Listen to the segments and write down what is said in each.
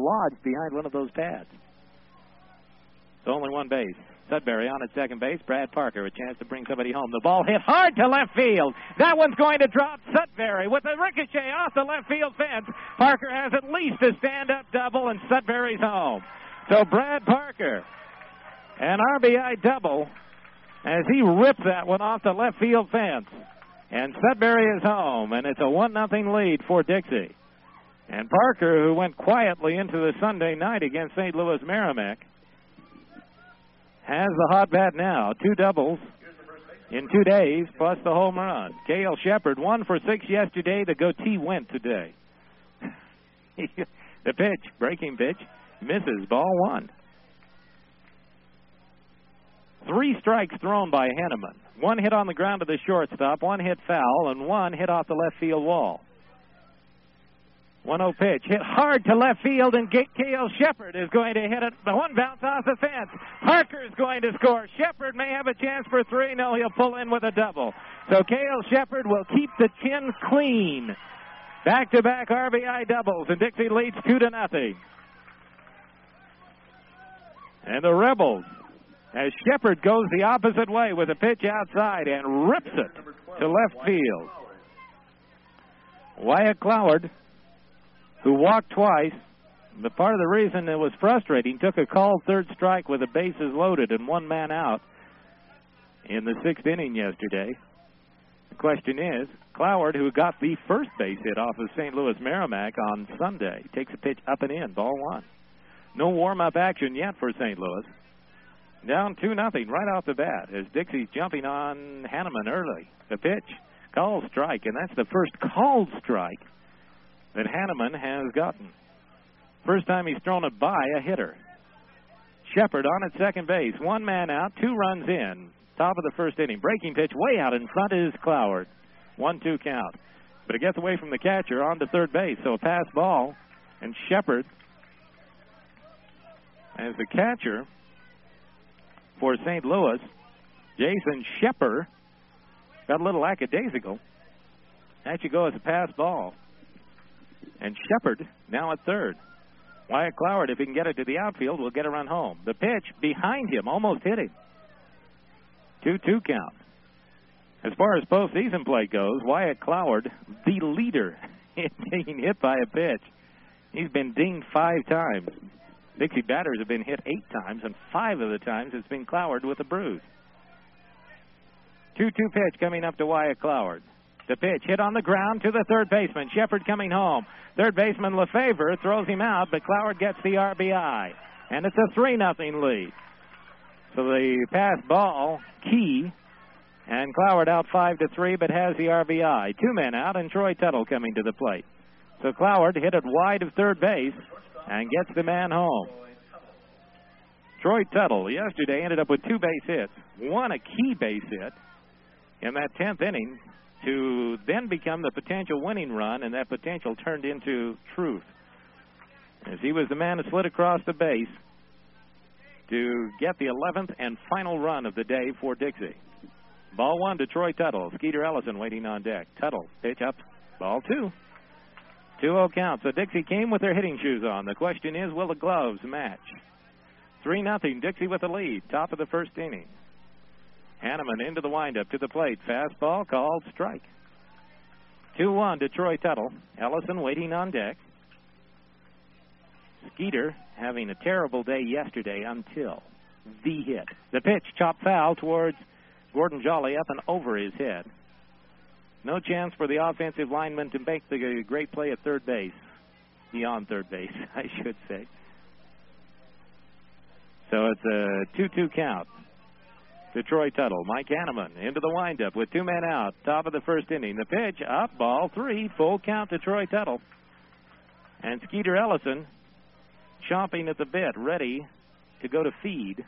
lodged behind one of those pads. So only one base. Sudbury on at second base. Brad Parker, a chance to bring somebody home. The ball hit hard to left field. That one's going to drop. Sudbury with a ricochet off the left field fence. Parker has at least a stand-up double, and Sudbury's home. So Brad Parker, an RBI double, as he ripped that one off the left field fence. And Sudbury is home, and it's a 1-0 lead for Dixie. And Parker, who went quietly into the Sunday night against St. Louis Merrimack, has the hot bat now. 2 doubles in 2 days, plus the home run. Cale Shepard, 1 for 6 yesterday. The goatee went today. The pitch, breaking pitch, misses. Ball 1. 3 strikes thrown by Hanneman. 1 hit on the ground to the shortstop, 1 hit foul, and 1 hit off the left field wall. 1-0 pitch, hit hard to left field, and Cale Shepard is going to hit it. The one bounce off the fence. Parker is going to score. Shepard may have a chance for 3. No, he'll pull in with a double. So Cale Shepard will keep the chin clean. Back-to-back RBI doubles, and Dixie leads 2-0. And the Rebels, as Shepard goes the opposite way with a pitch outside and rips it to left field. Wyatt Cloward, who walked twice, but part of the reason it was frustrating, took a called third strike with the bases loaded and 1 man out in the 6th inning yesterday. The question is, Cloward, who got the first base hit off of St. Louis Merrimack on Sunday, takes a pitch up and in, ball 1. No warm-up action yet for St. Louis. Down 2-0 right off the bat as Dixie's jumping on Hanneman early. The pitch, called strike, and that's the first called strike that Hanneman has gotten. First time he's thrown it by a hitter. Shepard on at second base. 1 man out, 2 runs in. Top of the 1st inning. Breaking pitch way out in front is Cloward. 1-2 count. But it gets away from the catcher on to third base. So a pass ball. And Shepard, as the catcher for St. Louis, Jason Shepard, got a little lackadaisical. That should go as a pass ball. And Shepard now at third. Wyatt Cloward, if he can get it to the outfield, will get a run home. The pitch behind him almost hit him. 2-2 count. As far as postseason play goes, Wyatt Cloward, the leader in being hit by a pitch. He's been dinged 5 times. Dixie batters have been hit 8 times, and 5 of the times it's been Cloward with a bruise. 2-2 pitch coming up to Wyatt Cloward. The pitch hit on the ground to the third baseman. Shepard coming home. Third baseman Lefevre throws him out, but Cloward gets the RBI. And it's a 3-0 lead. So the pass ball, key, and Cloward out 5-3, but has the RBI. 2 men out, and Troy Tuttle coming to the plate. So Cloward hit it wide of third base and gets the man home. Troy Tuttle yesterday ended up with 2 base hits. 1 a key base hit in that 10th inning, to then become the potential winning run, and that potential turned into truth, as he was the man that slid across the base to get the 11th and final run of the day for Dixie. Ball 1 to Troy Tuttle. Skeeter Ellison waiting on deck. Tuttle, pitch up, ball 2. 2-0 count. So Dixie came with their hitting shoes on. The question is, will the gloves match? 3-0, Dixie with the lead, top of the 1st inning. Hanneman into the windup to the plate. Fastball called strike. 2-1 to Troy Tuttle. Ellison waiting on deck. Skeeter having a terrible day yesterday until the hit. The pitch, chopped foul towards Gordon Jolly, up and over his head. No chance for the offensive lineman to make the great play at third base. Beyond third base, I should say. So it's a 2-2 count to Troy Tuttle. Mike Hanneman into the windup with 2 men out. Top of the 1st inning. The pitch up, ball 3. Full count to Troy Tuttle. And Skeeter Ellison chomping at the bit, ready to go to feed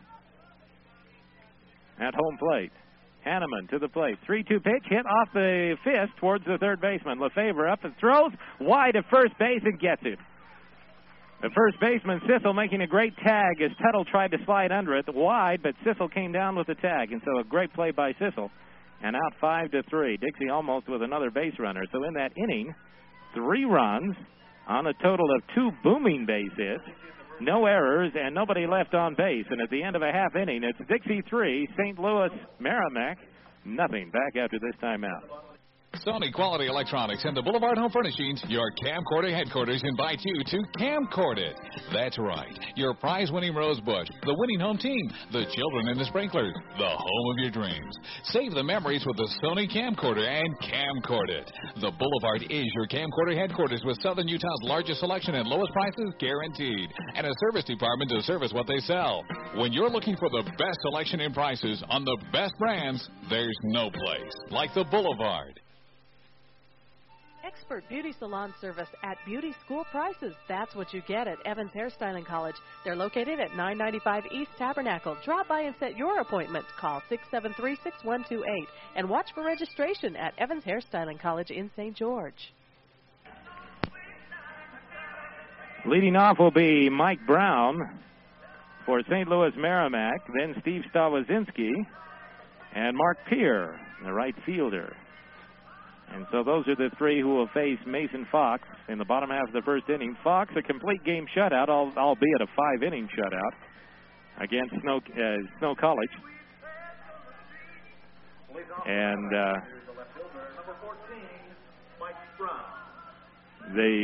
at home plate. Hanneman to the plate. 3-2 pitch hit off the fist towards the third baseman. Lefevre up and throws wide to first base and gets it. The first baseman, Sissel, making a great tag as Tuttle tried to slide under it wide, but Sissel came down with the tag, and so a great play by Sissel. And out 5-3. Dixie almost with another base runner. So in that inning, 3 runs, on a total of 2 booming base hits, no errors, and nobody left on base. And at the end of a half inning, it's Dixie 3, St. Louis Merrimack nothing. Back after this timeout. Sony Quality Electronics and the Boulevard Home Furnishings, your camcorder headquarters, invite you to camcord it. That's right, your prize-winning rose bush, the winning home team, the children and the sprinklers, the home of your dreams. Save the memories with the Sony camcorder and camcord it. The Boulevard is your camcorder headquarters with Southern Utah's largest selection and lowest prices guaranteed, and a service department to service what they sell. When you're looking for the best selection and prices on the best brands, there's no place like the Boulevard. Expert beauty salon service at beauty school prices. That's what you get at Evans Hairstyling College. They're located at 995 East Tabernacle. Drop by and set your appointment. Call 673-6128 and watch for registration at Evans Hairstyling College in St. George. Leading off will be Mike Brown for St. Louis Merrimack, then Steve Stawazinski and Mark Peer, the right fielder. And so those are the three who will face Mason Fox in the bottom half of the first inning. Fox, a complete game shutout, albeit a 5-inning shutout against Snow College. And they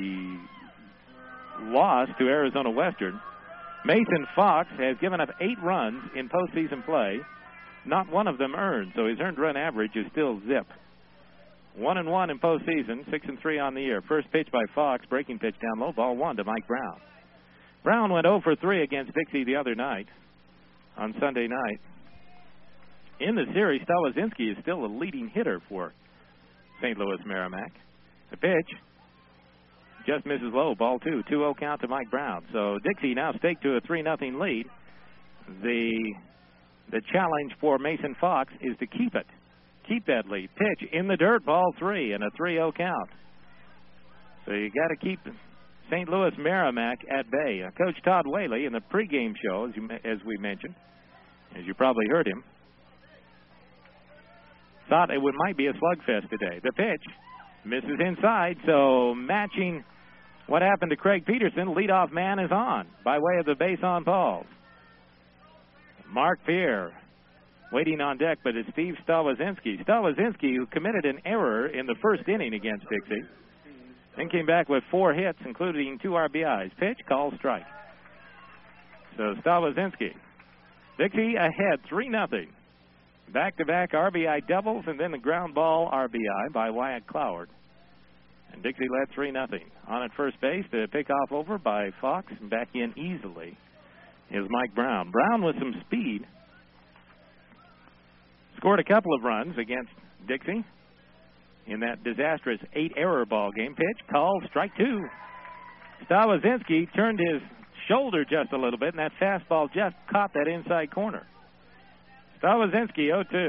lost to Arizona Western. Mason Fox has given up 8 runs in postseason play. Not one of them earned, so his earned run average is still zip. 1-1 in postseason, 6-3 on the year. First pitch by Fox, breaking pitch down low, ball 1 to Mike Brown. Brown went 0 for 3 against Dixie the other night, on Sunday night. In the series, Stawazinski is still a leading hitter for St. Louis Merrimack. The pitch just misses low, ball 2, 2-0 count to Mike Brown. So Dixie now staked to a 3-0 lead. The challenge for Mason Fox is to keep it. Keep that lead. Pitch in the dirt, ball 3, and a 3-0 count. So you got to keep St. Louis Merrimack at bay. Coach Todd Whaley in the pregame show, as we mentioned, as you probably heard him, thought it might be a slugfest today. The pitch misses inside, so matching what happened to Craig Peterson, leadoff man is on by way of the base on balls. Mark Peer waiting on deck, but it's Steve Stawazinski. Stawazinski, who committed an error in the first inning against Dixie, then came back with 4 hits, including 2 RBIs. Pitch, call, strike. So Stawazinski. Dixie ahead 3-0. Back-to-back RBI doubles, and then the ground ball RBI by Wyatt Cloward. And Dixie led 3-0. On at first base, the pickoff over by Fox, and back in easily is Mike Brown. Brown with some speed scored a couple of runs against Dixie in that disastrous 8-error ball game. Pitch, call, strike 2. Stawazinski turned his shoulder just a little bit, and that fastball just caught that inside corner. Stawazinski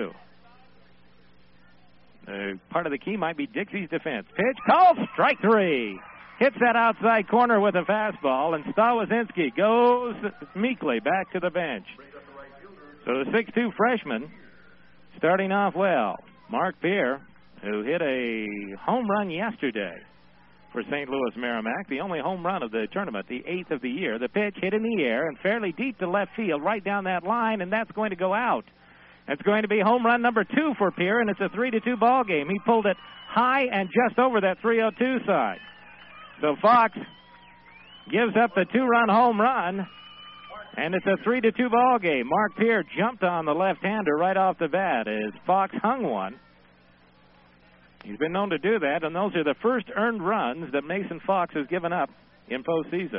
0-2. Part of the key might be Dixie's defense. Pitch, call, strike 3. Hits that outside corner with a fastball, and Stawazinski goes meekly back to the bench. So the 6'2 freshman starting off well. Mark Peer, who hit a home run yesterday for St. Louis Merrimack, the only home run of the tournament, the 8th of the year. The pitch hit in the air and fairly deep to left field, right down that line, and that's going to go out. It's going to be home run number 2 for Peer, and it's a 3-2 ball game. He pulled it high and just over that 302 side. So Fox gives up the 2-run home run, and it's a 3-2 ball game. Mark Peer jumped on the left-hander right off the bat as Fox hung one. He's been known to do that, and those are the first earned runs that Mason Fox has given up in postseason.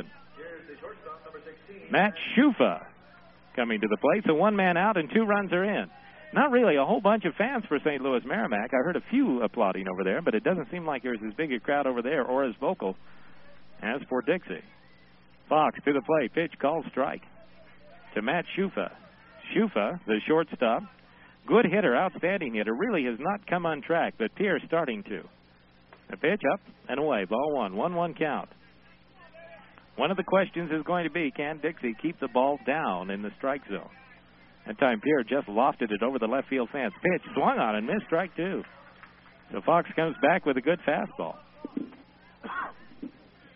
Matt Schufa coming to the plate. So 1 man out and 2 runs are in. Not really a whole bunch of fans for St. Louis Merrimack. I heard a few applauding over there, but it doesn't seem like there's as big a crowd over there or as vocal as for Dixie. Fox to the plate. Pitch, call, strike to Matt Schufa. Schufa, the shortstop, good hitter, outstanding hitter, really has not come on track, but Pierre starting to. The pitch up and away, ball 1, 1-1 count. One of the questions is going to be, can Dixie keep the ball down in the strike zone? That time Pierre just lofted it over the left field fence. Pitch, swung on and missed, strike 2. So Fox comes back with a good fastball.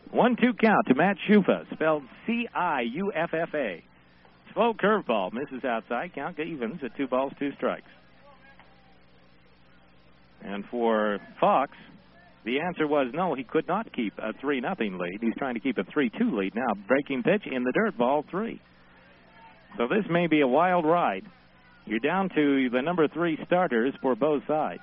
1-2 count to Matt Ciuffa, spelled Ciuffa. Slow curveball, misses outside. Count evens at 2 balls, 2 strikes. And for Fox, the answer was no, he could not keep a 3-0 lead. He's trying to keep a 3-2 lead now. Breaking pitch in the dirt, ball 3. So this may be a wild ride. You're down to the number 3 starters for both sides.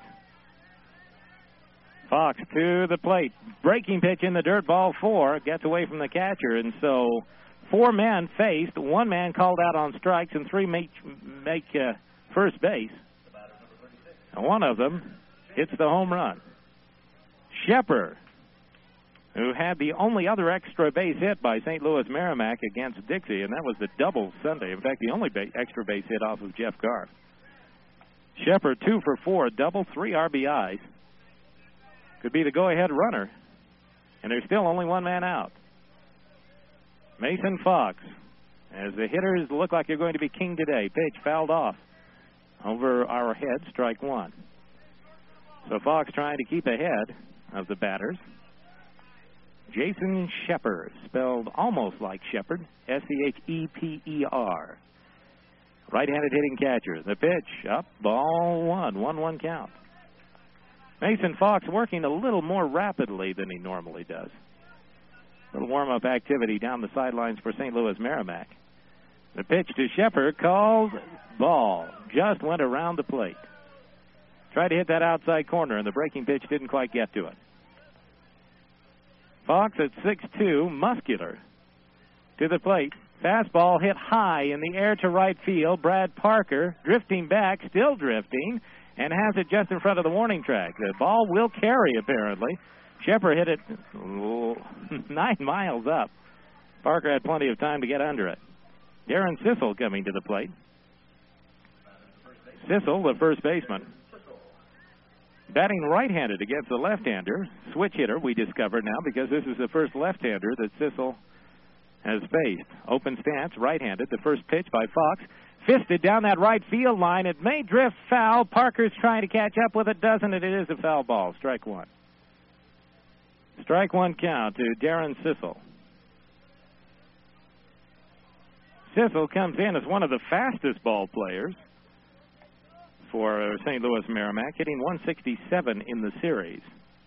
Fox to the plate. Breaking pitch in the dirt, ball 4. Gets away from the catcher, and so 4 men faced. 1 man called out on strikes, and 3 make first base. And one of them hits the home run. Shepard, who had the only other extra base hit by St. Louis Merrimack against Dixie, and that was the double Sunday. In fact, the only extra base hit off of Jeff Garf. Shepard 2 for 4, double, 3 RBIs. Could be the go-ahead runner, and there's still only 1 man out. Mason Fox, as the hitters look like they're going to be king today. Pitch fouled off over our head, strike 1. So Fox trying to keep ahead of the batters. Jason Shepard, spelled almost like Shepherd, S-C-H-E-P-E-R. Right-handed hitting catcher. The pitch, up, ball 1, 1-1 count. Mason Fox working a little more rapidly than he normally does. A little warm-up activity down the sidelines for St. Louis Merrimack. The pitch to Shepard, called ball. Just went around the plate. Tried to hit that outside corner, and the breaking pitch didn't quite get to it. Fox at 6'2", muscular. To the plate. Fastball hit high in the air to right field. Brad Parker drifting back, still drifting, and has it just in front of the warning track. The ball will carry, apparently. Shepard hit it 9 miles up. Parker had plenty of time to get under it. Darren Sissel coming to the plate. Sissel, the first baseman. Batting right-handed against the left-hander. Switch hitter, we discovered now, because this is the first left-hander that Sissel has faced. Open stance, right-handed. The first pitch by Fox. Fisted down that right field line. It may drift foul. Parker's trying to catch up with it, doesn't it? It is a foul ball. Strike 1. Strike 1 count to Darren Sissel. Sissel comes in as one of the fastest ball players for St. Louis Merrimack, hitting 167 in the series.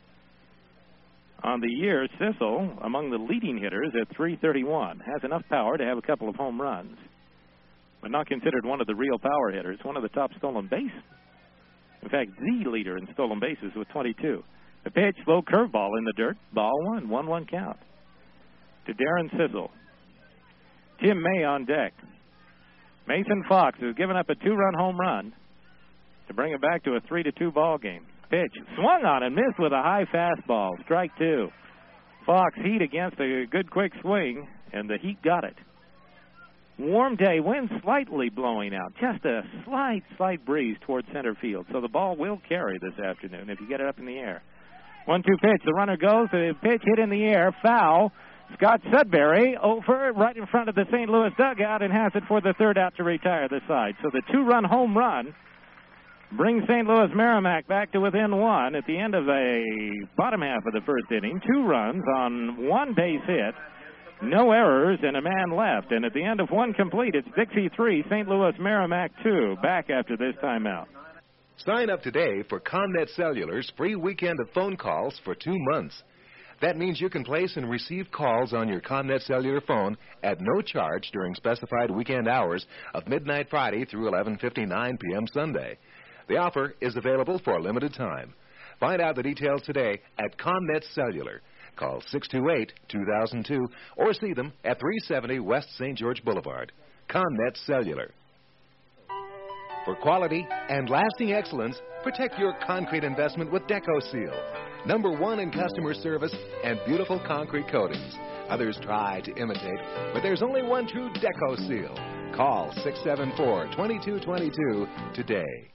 On the year, Sissel, among the leading hitters at 331, has enough power to have a couple of home runs, but not considered one of the real power hitters, one of the top stolen base. In fact, the leader in stolen bases with 22. The pitch, low curveball in the dirt, ball 1, 1-1 count to Darren Sissel. Tim May on deck. Mason Fox, who's given up a 2-run home run to bring it back to a 3-2 ball game. Pitch swung on and missed with a high fastball. Strike 2. Fox heat against a good quick swing, and the Heat got it. Warm day, wind slightly blowing out. Just a slight breeze towards center field. So the ball will carry this afternoon if you get it up in the air. 1-2 pitch. The runner goes. The pitch hit in the air. Foul. Scott Sudbury over right in front of the St. Louis dugout and has it for the third out to retire the side. So the 2-run home run brings St. Louis Merrimack back to within 1 at the end of the bottom half of the first inning. 2 runs on 1 base hit, no errors, and a man left. And at the end of 1 complete, it's Dixie 3, St. Louis Merrimack 2. Back after this timeout. Sign up today for ComNet Cellular's free weekend of phone calls for 2 months. That means you can place and receive calls on your ComNet Cellular phone at no charge during specified weekend hours of midnight Friday through 11:59 p.m. Sunday. The offer is available for a limited time. Find out the details today at ComNet Cellular. Call 628-2002 or see them at 370 West St. George Boulevard. ComNet Cellular. For quality and lasting excellence, protect your concrete investment with DecoSeal. #1 in customer service and beautiful concrete coatings. Others try to imitate, but there's only one true DecoSeal. Call 674-2222 today.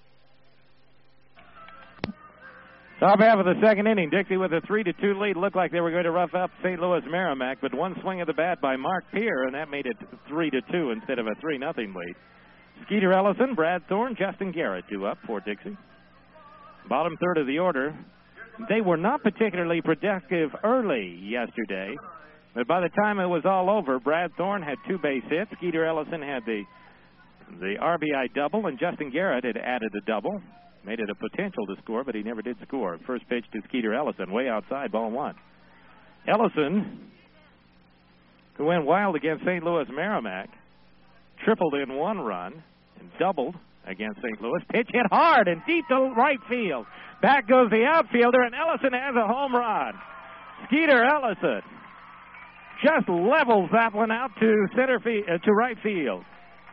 Top half of the second inning, Dixie with a 3-2 lead. Looked like they were going to rough up St. Louis Merrimack, but one swing of the bat by Mark Peer, and that made it 3-2 instead of a 3-0 lead. Skeeter Ellison, Brad Thorne, Justin Garrett, 2 up for Dixie. Bottom third of the order. They were not particularly productive early yesterday, but by the time it was all over, Brad Thorne had 2 base hits. Skeeter Ellison had the RBI double, and Justin Garrett had added a double. Made it a potential to score, but he never did score. First pitch to Skeeter Ellison, way outside, ball 1. Ellison, who went wild against St. Louis Merrimack, tripled in 1 run and doubled against St. Louis. Pitch hit hard and deep to right field. Back goes the outfielder, and Ellison has a home run. Skeeter Ellison just levels that one out to to right field.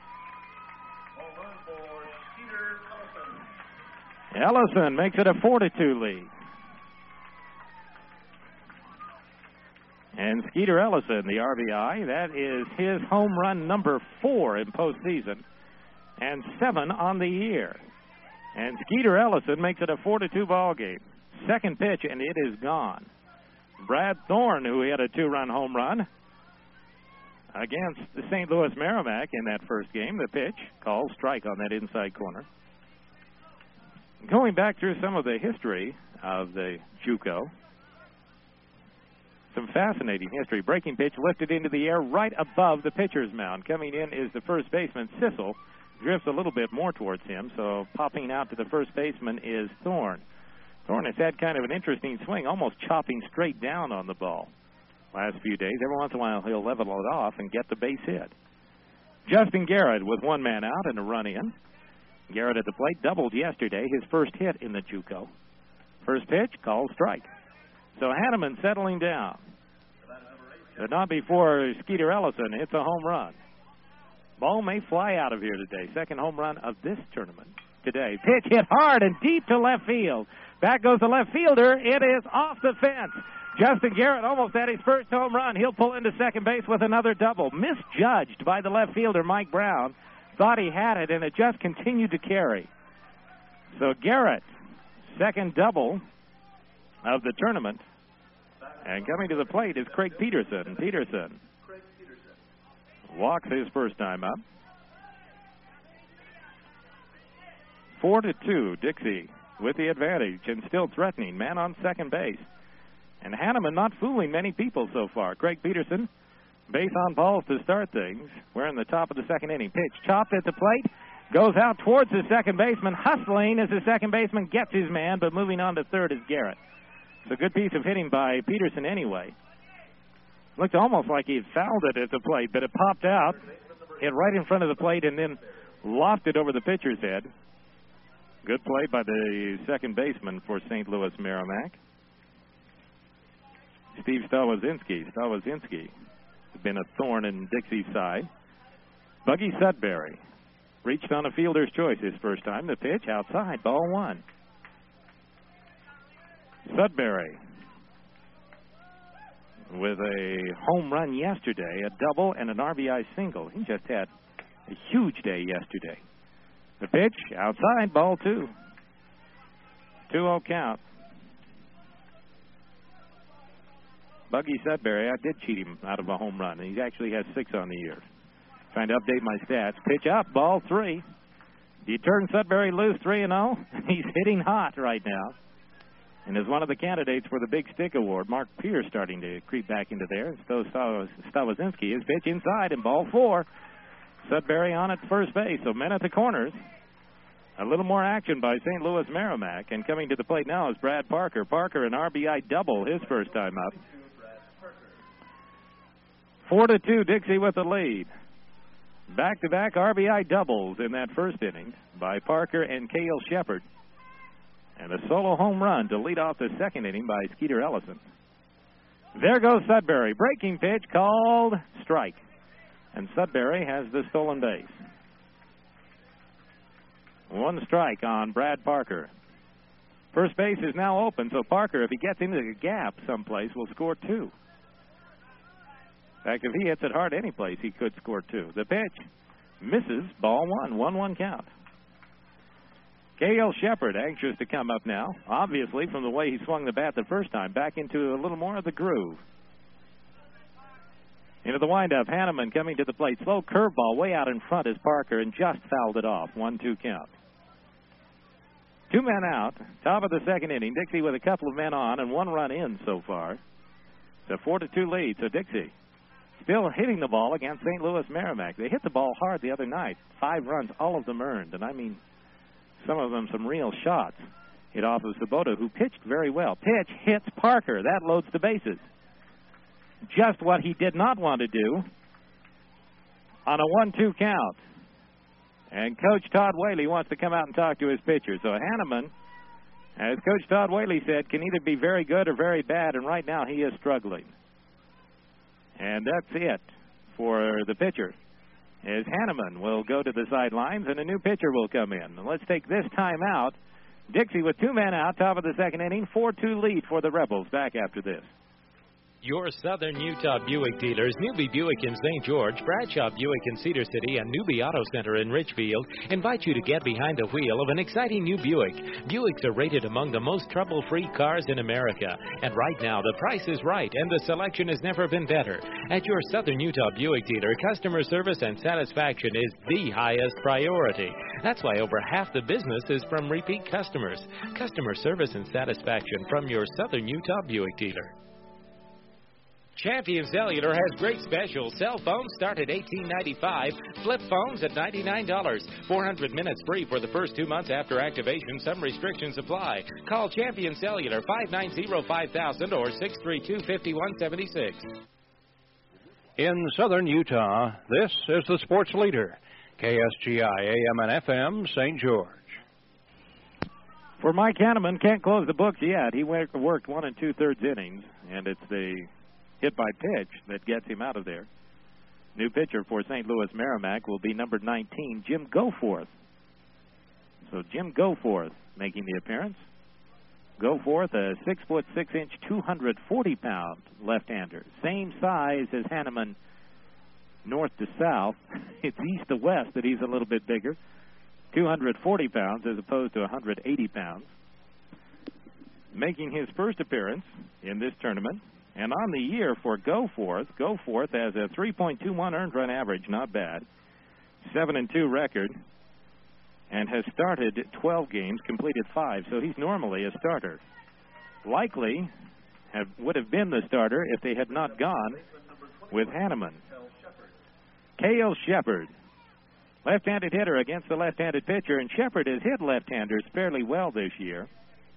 Ellison makes it a 4-2 lead. And Skeeter Ellison, the RBI, that is his home run number 4 in postseason and 7 on the year. And Skeeter Ellison makes it a 4-2 ball game. Second pitch, and it is gone. Brad Thorne, who had a 2-run home run against the St. Louis Merrimack in that first game, the pitch called strike on that inside corner. Going back through some of the history of the JUCO, some fascinating history. Breaking pitch lifted into the air right above the pitcher's mound. Coming in is the first baseman, Sissel. Drifts a little bit more towards him, so popping out to the first baseman is Thorne. Thorne has had kind of an interesting swing, almost chopping straight down on the ball last few days. Every once in a while, he'll level it off and get the base hit. Justin Garrett with 1 man out and a run in. Garrett at the plate, doubled yesterday, his first hit in the JUCO. First pitch, called strike. So Hanneman settling down. But not before Skeeter Ellison hits a home run. Ball may fly out of here today. Second home run of this tournament today. Pitch hit hard and deep to left field. Back goes the left fielder. It is off the fence. Justin Garrett almost had his first home run. He'll pull into second base with another double. Misjudged by the left fielder, Mike Brown. Thought he had it, and it just continued to carry. So Garrett, second double of the tournament. And coming to the plate is Craig Peterson. Peterson walks his first time up. 4-2, Dixie with the advantage and still threatening. Man on second base. And Hanneman not fooling many people so far. Craig Peterson, base on balls to start things. We're in the top of the second inning. Pitch chopped at the plate. Goes out towards the second baseman. Hustling as the second baseman gets his man, but moving on to third is Garrett. It's a good piece of hitting by Peterson anyway. Looked almost like he had fouled it at the plate, but it popped out, hit right in front of the plate, and then lofted over the pitcher's head. Good play by the second baseman for St. Louis Merrimack. Steve Stawazinski. Stawazinski has been a thorn in Dixie's side. Buggy Sudbury reached on a fielder's choice his first time. The pitch outside, ball 1. Sudbury with a home run yesterday, a double and an RBI single. He just had a huge day yesterday. The pitch outside, ball 2. 2-0 count. Buggy Sudbury, I did cheat him out of a home run. He actually has 6 on the year. Trying to update my stats. Pitch up, ball 3. Do you turn Sudbury loose 3-0? He's hitting hot right now. And is one of the candidates for the Big Stick Award. Mark Pierce starting to creep back into there. Stawazinski, his pitch inside and ball 4. Sudbury on at first base, so men at the corners. A little more action by St. Louis Merrimack. And coming to the plate now is Brad Parker. Parker, an RBI double his first time up. 4-2, Dixie with the lead. Back-to-back RBI doubles in that first inning by Parker and Cale Shepard. And a solo home run to lead off the second inning by Skeeter Ellison. There goes Sudbury. Breaking pitch called strike. And Sudbury has the stolen base. 1 strike on Brad Parker. First base is now open, so Parker, if he gets into the gap someplace, will score 2. In fact, if he hits it hard any place, he could score 2. The pitch misses, ball 1, 1-1 count. Cale Shepard anxious to come up now, obviously from the way he swung the bat the first time, back into a little more of the groove. Into the windup, Hanneman coming to the plate. Slow curveball way out in front is Parker and just fouled it off. 1-2 count. 2 men out, top of the second inning. Dixie with a couple of men on and 1 run in so far. It's a 4-2 lead. So Dixie still hitting the ball against St. Louis Merrimack. They hit the ball hard the other night. 5 runs, all of them earned. And I mean, some of them some real shots. Hit off of Sabota, who pitched very well. Pitch hits Parker. That loads the bases. Just what he did not want to do on a 1-2 count. And Coach Todd Whaley wants to come out and talk to his pitcher. So Hanneman, as Coach Todd Whaley said, can either be very good or very bad, and right now he is struggling. And that's it for the pitcher. As Hanneman will go to the sidelines and a new pitcher will come in. And let's take this time out. Dixie with 2 men out, top of the second inning, 4-2 lead for the Rebels. Back after this. Your Southern Utah Buick dealers, Newby Buick in St. George, Bradshaw Buick in Cedar City, and Newby Auto Center in Richfield invite you to get behind the wheel of an exciting new Buick. Buicks are rated among the most trouble-free cars in America. And right now, the price is right, and the selection has never been better. At your Southern Utah Buick dealer, customer service and satisfaction is the highest priority. That's why over half the business is from repeat customers. Customer service and satisfaction from your Southern Utah Buick dealer. Champion Cellular has great specials. Cell phones start at $18.95. Flip phones at $99. 400 minutes free for the first 2 months after activation. Some restrictions apply. Call Champion Cellular 590-5000 or 632-5176. In Southern Utah, this is the sports leader, KSGI AM and FM, St. George. For Mike Hanneman, can't close the books yet. He worked 1 2/3 innings, and it's the hit by pitch that gets him out of there. New pitcher for St. Louis Merrimack will be number 19, Jim Goforth. So Jim Goforth making the appearance. Goforth, a 6'6", 240-pound left-hander. Same size as Hanneman, north to south. It's east to west that he's a little bit bigger. 240 pounds as opposed to 180 pounds. Making his first appearance in this tournament. And on the year for Goforth has a 3.21 earned run average, not bad. 7-2 record, and has started 12 games, completed 5. So he's normally a starter. Likely would have been the starter if they had not gone with Hanneman. Cale Shepard, left-handed hitter against the left-handed pitcher, and Shepard has hit left-handers fairly well this year.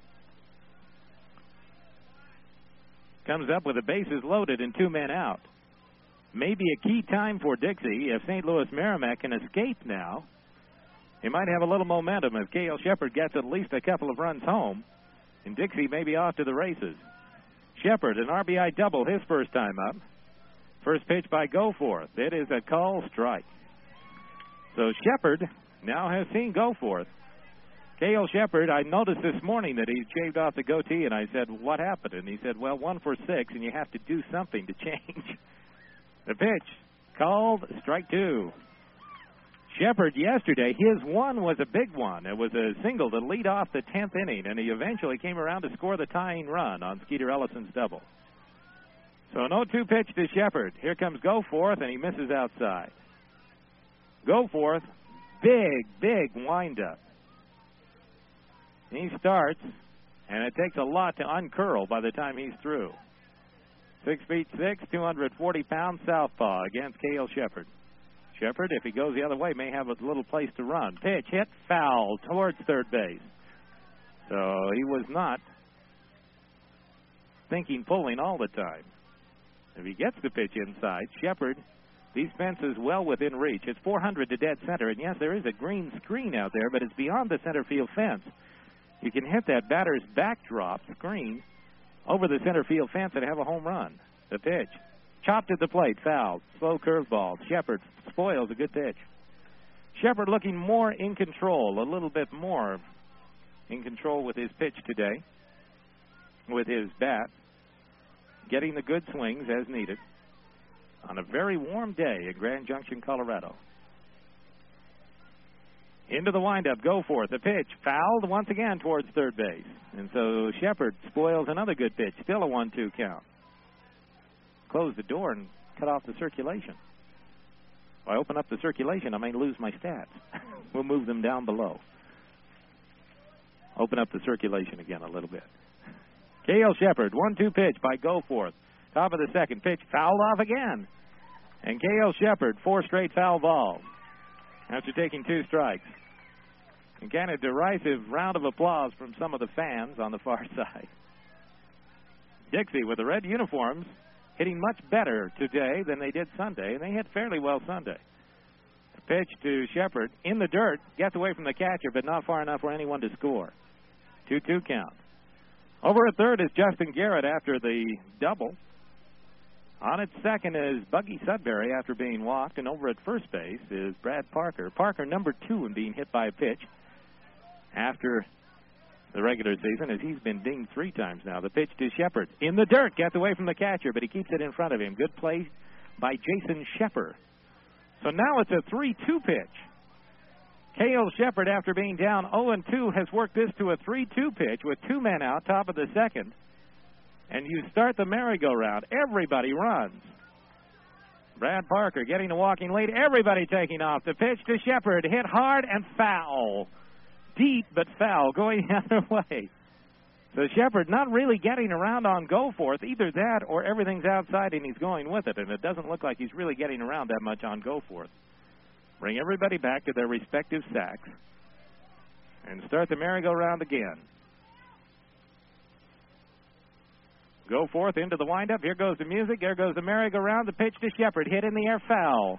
Comes up with the bases loaded and 2 men out. Maybe a key time for Dixie if St. Louis Merrimack can escape now. He might have a little momentum if Cale Shepard gets at least a couple of runs home, and Dixie may be off to the races. Shepard, an RBI double his first time up. First pitch by Goforth. It is a call strike. So Shepard now has seen Goforth. Cale Shepard, I noticed this morning that he shaved off the goatee, and I said, what happened? And he said, well, 1 for 6, and you have to do something to change. The pitch, called, strike 2. Shepard yesterday, his one was a big one. It was a single to lead off the 10th inning, and he eventually came around to score the tying run on Skeeter Ellison's double. So an 0-2 pitch to Shepard. Here comes Goforth, and he misses outside. Goforth, big windup. He starts, and it takes a lot to uncurl by the time he's through. 6'6", 240 pounds southpaw against Cale Shepard. Shepard, if he goes the other way, may have a little place to run. Pitch hit, foul towards third base. So he was not thinking pulling all the time. If he gets the pitch inside, Shepard, these fences well within reach. It's 400 to dead center, and yes, there is a green screen out there, but it's beyond the center field fence. You can hit that batter's backdrop screen over the center field fence and have a home run. The pitch. Chopped at the plate, fouled. Slow curveball. Shepard spoils a good pitch. Shepard looking more in control, a little bit more in control with his pitch today, with his bat. Getting the good swings as needed on a very warm day in Grand Junction, Colorado. Into the windup, Goforth. The pitch fouled once again towards third base. And so Shepard spoils another good pitch. Still a 1-2 count. Close the door and cut off the circulation. If I open up the circulation, I may lose my stats. We'll move them down below. open up the circulation again a little bit. Cale Shepard, 1-2 pitch by Goforth. Top of the second pitch, fouled off again. And Cale Shepard, 4 straight foul balls after taking 2 strikes. And kind of derisive round of applause from some of the fans on the far side. Dixie with the red uniforms hitting much better today than they did Sunday, and they hit fairly well Sunday. The pitch to Shepard in the dirt, gets away from the catcher, but not far enough for anyone to score. 2-2 count. Over at third is Justin Garrett after the double. On at second is Buggy Sudbury after being walked, and over at first base is Brad Parker. Parker number 2 in being hit by a pitch after the regular season, as he's been dinged 3 times now. The pitch to Shepard in the dirt, gets away from the catcher, but he keeps it in front of him. Good play by Jason Shepard. So now it's a 3-2 pitch. Cale Shepard, after being down 0-2, has worked this to a 3-2 pitch with 2 men out, top of the second. And you start the merry-go-round. Everybody runs. Brad Parker getting the walking lead. Everybody taking off. The pitch to Shepard, hit hard and foul. Deep but foul, going the other way. So Shepard not really getting around on Goforth. Either that or everything's outside and he's going with it. And it doesn't look like he's really getting around that much on Goforth. Bring everybody back to their respective sacks and start the merry-go-round again. Goforth into the windup. Here goes the music. There goes the merry-go-round. The pitch to Shepard. Hit in the air, foul.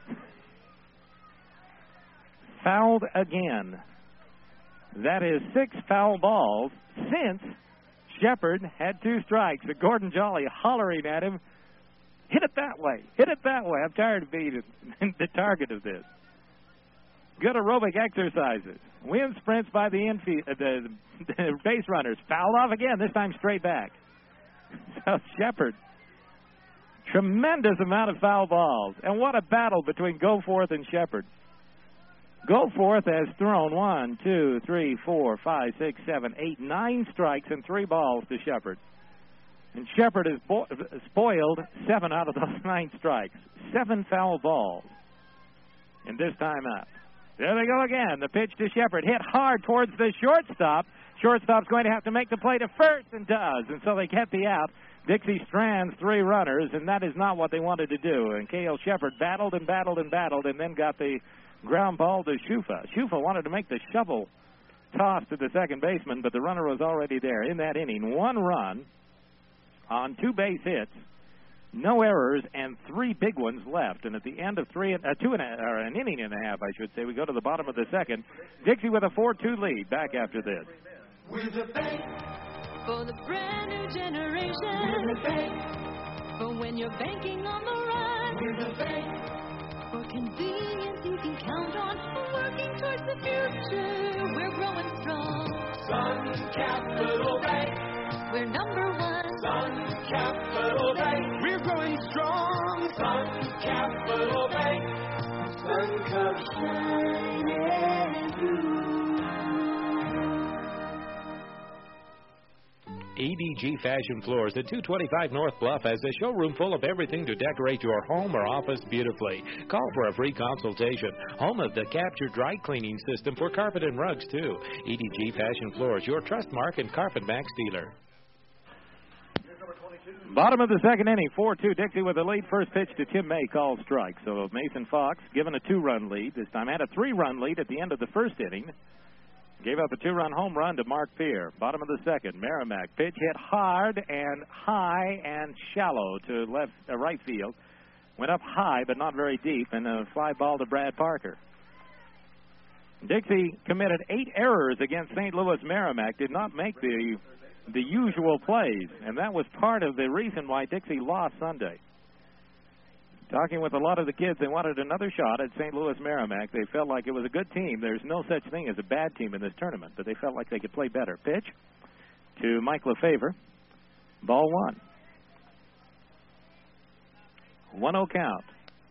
Fouled again. That is 6 foul balls since Shepard had 2 strikes. And Gordon Jolly hollering at him, hit it that way, hit it that way. I'm tired of being the target of this. Good aerobic exercises. Wind sprints by the base runners. Fouled off again, this time straight back. So Shepard, tremendous amount of foul balls. And what a battle between Goforth and Shepard. Goforth has thrown 1, 2, 3, 4, 5, 6, 7, 8, 9 strikes and 3 balls to Shepard. And Shepard has spoiled 7 out of those 9 strikes. 7 foul balls in this time up. There they go again. The pitch to Shepard. Hit hard towards the shortstop. Shortstop's going to have to make the play to first and does. And so they get the out. Dixie strands 3 runners, and that is not what they wanted to do. And Cale Shepard battled and battled and battled and then got the ground ball to Schufa. Schufa wanted to make the shovel toss to the second baseman, but the runner was already there. In that inning, 1 run on 2 base hits, no errors, and 3 big ones left. And at the end of an inning and a half, I should say, we go to the bottom of the second. Dixie with a 4-2 lead. Back after this. With a bank for the brand new generation. With a bank for when you're banking on the run. With a bank for convenience you can count on. Working towards the future, we're growing strong. Sun Capital Bank, we're number 1. Sun Capital Bank, we're growing strong. Sun Capital Bank, sun comes shining through. EDG Fashion Floors at 225 North Bluff has a showroom full of everything to decorate your home or office beautifully. Call for a free consultation. Home of the Capture dry cleaning system for carpet and rugs, too. EDG Fashion Floors, your Trustmark and Carpet Max dealer. Bottom of the second inning, 4-2 Dixie with the lead. First pitch to Tim May, called strike. So Mason Fox given a 2-run lead. This time had a 3-run lead at the end of the first inning. Gave up a 2-run home run to Mark Peer. Bottom of the second, Merrimack. Pitch hit hard and high and shallow to right field. Went up high but not very deep, and a fly ball to Brad Parker. Dixie committed 8 errors against St. Louis Merrimack. Did not make the usual plays, and that was part of the reason why Dixie lost Sunday. Talking with a lot of the kids, they wanted another shot at St. Louis Merrimack. They felt like it was a good team. There's no such thing as a bad team in this tournament, but they felt like they could play better. Pitch to Mike Lefevre. Ball 1. 1-0 count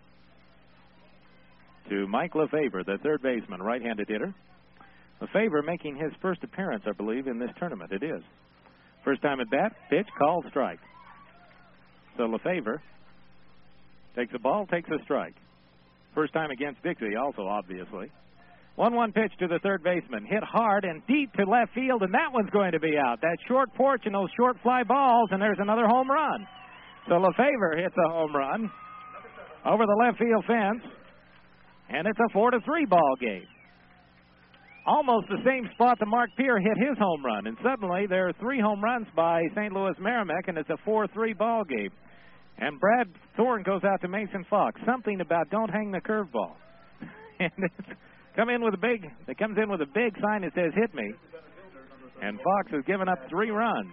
to Mike Lefevre, the third baseman, right-handed hitter. Lefevre making his first appearance, I believe, in this tournament. It is. First time at bat, pitch, called strike. So Lefevre takes a ball, takes a strike. First time against Dixie also, obviously. 1-1 pitch to the third baseman. Hit hard and deep to left field, and that one's going to be out. That short porch and those short fly balls, and there's another home run. So LeFevre hits a home run over the left field fence, and it's a 4-3 ball game. Almost the same spot that Mark Peer hit his home run, and suddenly there are 3 home runs by St. Louis Merrimack, and it's a 4-3 ball game. And Brad Thorne goes out to Mason Fox. Something about don't hang the curveball. And it's comes in with a big sign that says hit me. And Fox has given up 3 runs.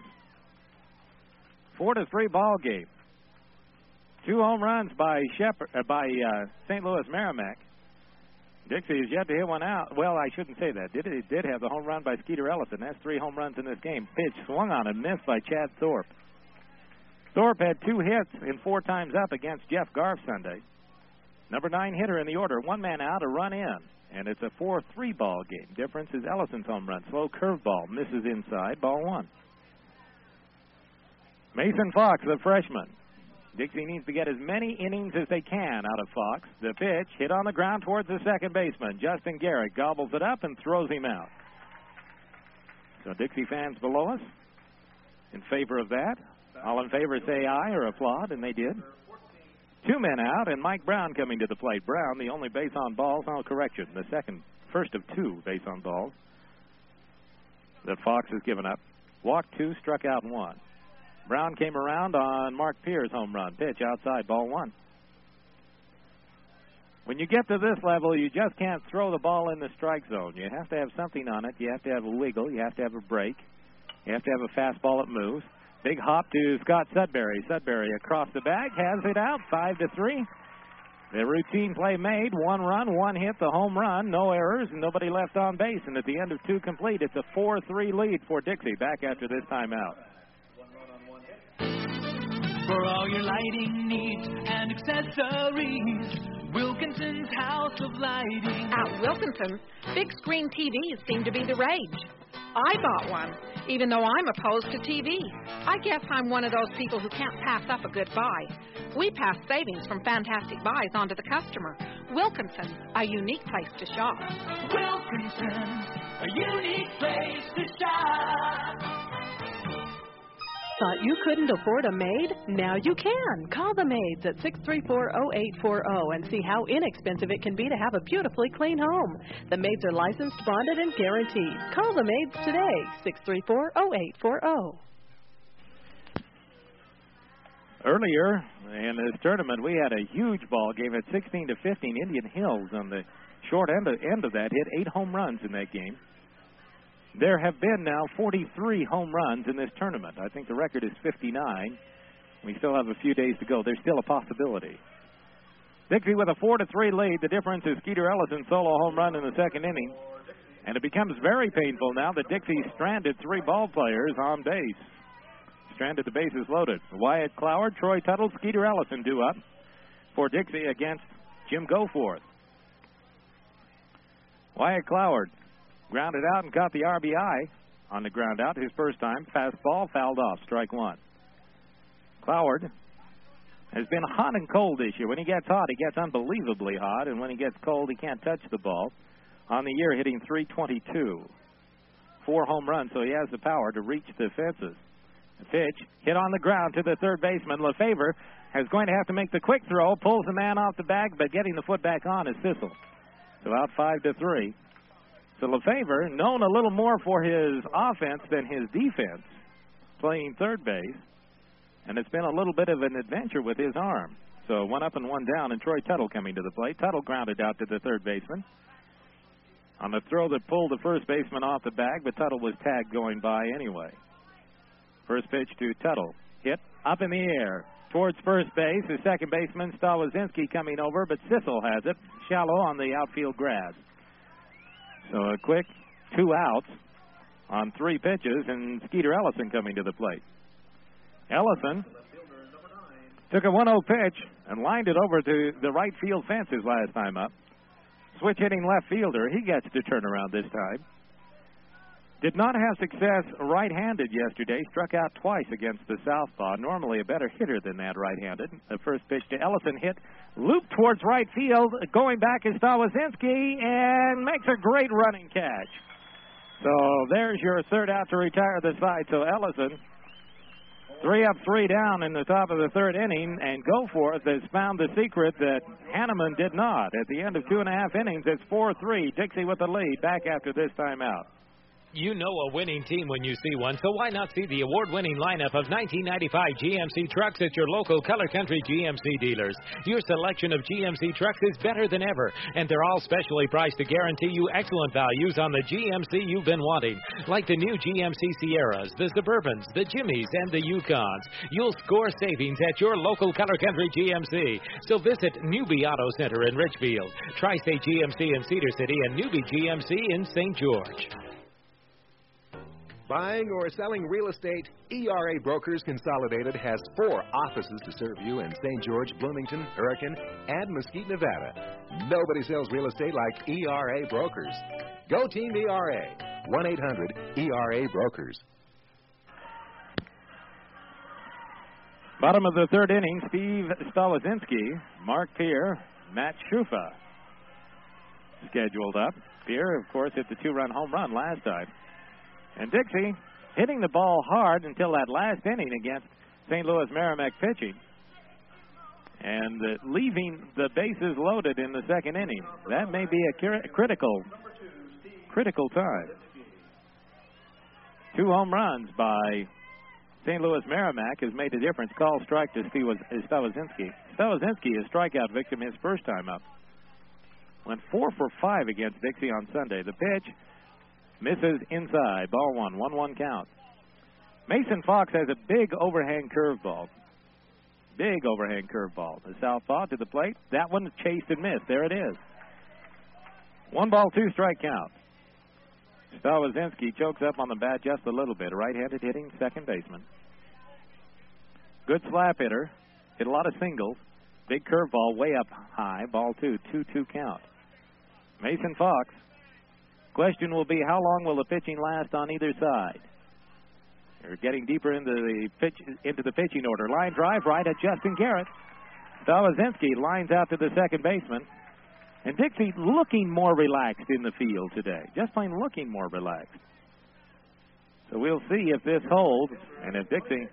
4-3 ball game. 2 home runs by St. Louis Merrimack. Dixie has yet to hit one out. Well, I shouldn't say that. It did have the home run by Skeeter Ellison. That's 3 home runs in this game. Pitch swung on and missed by Chad Thorpe. Thorpe had 2 hits in 4 times up against Jeff Garf Sunday. Number 9 hitter in the order. 1 man out, a run in. And it's a 4-3 ball game. Difference is Ellison's home run. Slow curveball. Misses inside. Ball 1. Mason Fox, the freshman. Dixie needs to get as many innings as they can out of Fox. The pitch hit on the ground towards the second baseman. Justin Garrett gobbles it up and throws him out. So Dixie fans below us in favor of that. All in favor say aye or applaud, and they did. 2 men out, and Mike Brown coming to the plate. Brown, the only base on balls. No, correction. The first of 2 base on balls that Fox has given up. Walked 2, struck out 1. Brown came around on Mark Peer's home run. Pitch outside, ball 1. When you get to this level, you just can't throw the ball in the strike zone. You have to have something on it. You have to have a wiggle. You have to have a break. You have to have a fastball that moves. Big hop to Scott Sudbury. Sudbury across the bag, has it out, 5-3. The routine play made, 1 run, 1 hit, the home run, no errors, and nobody left on base. And at the end of 2 complete, it's a 4-3 lead for Dixie. Back after this timeout. For all your lighting needs and accessories, Wilkinson's House of Lighting. At Wilkinson's, big screen TVs seem to be the rage. I bought one, even though I'm opposed to TV. I guess I'm one of those people who can't pass up a good buy. We pass savings from fantastic buys on to the customer. Wilkinson, a unique place to shop. Wilkinson, a unique place to shop. Thought you couldn't afford a maid? Now you can. Call the maids at 634-0840 and see how inexpensive it can be to have a beautifully clean home. The maids are licensed, bonded, and guaranteed. Call the maids today, 634-0840. Earlier in this tournament, we had a huge ball game at 16-15. Indian Hills on the short end of that hit 8 home runs in that game. There have been now 43 home runs in this tournament. I think the record is 59. We still have a few days to go. There's still a possibility. Dixie with a 4-3 lead. The difference is Skeeter Ellison's solo home run in the second inning. And it becomes very painful now that Dixie stranded 3 ball players on base. Stranded, the bases loaded. Wyatt Cloward, Troy Tuttle, Skeeter Ellison due up for Dixie against Jim Goforth. Wyatt Cloward grounded out and got the RBI on the ground out his first time. Fastball fouled off, strike 1. Cloward has been hot and cold this year. When he gets hot, he gets unbelievably hot, and when he gets cold, he can't touch the ball. On the year, hitting .322. 4 home runs, so he has the power to reach the fences. The pitch hit on the ground to the third baseman. LeFevre is going to have to make the quick throw, pulls the man off the bag, but getting the foot back on is Sissel. So out 5-3. So LeFevre, known a little more for his offense than his defense, playing third base, and it's been a little bit of an adventure with his arm. So 1 up and 1 down, and Troy Tuttle coming to the plate. Tuttle grounded out to the third baseman on the throw that pulled the first baseman off the bag, but Tuttle was tagged going by anyway. First pitch to Tuttle. Hit up in the air towards first base. The second baseman, Stawazinski, coming over, but Sissel has it shallow on the outfield grass. So a quick 2 outs on 3 pitches, and Skeeter Ellison coming to the plate. Ellison took a 1-0 pitch and lined it over to the right field fence his last time up. Switch hitting left fielder. He gets to turn around this time. Did not have success right-handed yesterday. Struck out twice against the southpaw. Normally a better hitter than that right-handed. The first pitch to Ellison hit. Loop towards right field. Going back is Stawazinski and makes a great running catch. So there's your third out to retire the side. So Ellison, 3 up, 3 down in the top of the third inning, and Goforth has found the secret that Hanneman did not. At the end of 2.5 innings, it's 4-3. Dixie with the lead. Back after this timeout. You know a winning team when you see one, so why not see the award-winning lineup of 1995 GMC trucks at your local Color Country GMC dealers? Your selection of GMC trucks is better than ever, and they're all specially priced to guarantee you excellent values on the GMC you've been wanting, like the new GMC Sierras, the Suburbans, the Jimmys, and the Yukons. You'll score savings at your local Color Country GMC, so visit Newbie Auto Center in Richfield, Tri-State GMC in Cedar City, and Newbie GMC in St. George. Buying or selling real estate, ERA Brokers Consolidated has 4 offices to serve you in St. George, Bloomington, Hurricane, and Mesquite, Nevada. Nobody sells real estate like ERA Brokers. Go Team ERA. 1-800-ERA-BROKERS. Bottom of the third inning, Steve Stawazinski, Mark Peer, Matt Schufa scheduled up. Peer, of course, hit the 2-run home run last time. And Dixie hitting the ball hard until that last inning against St. Louis Merrimack pitching. And leaving the bases loaded in the second inning. That may be a critical time. 2 home runs by St. Louis Merrimack has made a difference. Call strike to Stawazinski. Stawazinski, a strikeout victim his first time up. Went 4 for 5 against Dixie on Sunday. The pitch misses inside. Ball 1. 1-1 count. Mason Fox has a big overhand curveball. Big overhand curveball. The southpaw to the plate. That one chased and missed. There it is. 1 ball, 2 strike count. Stawazinski chokes up on the bat just a little bit. A right-handed hitting second baseman. Good slap hitter. Hit a lot of singles. Big curveball way up high. Ball 2. 2-2 count. Mason Fox. Question will be, how long will the pitching last on either side? They're getting deeper into the pitching order. Line drive right at Justin Garrett. Stawazinski lines out to the second baseman. And Dixie looking more relaxed in the field today. Just plain looking more relaxed. So we'll see if this holds and if Dixie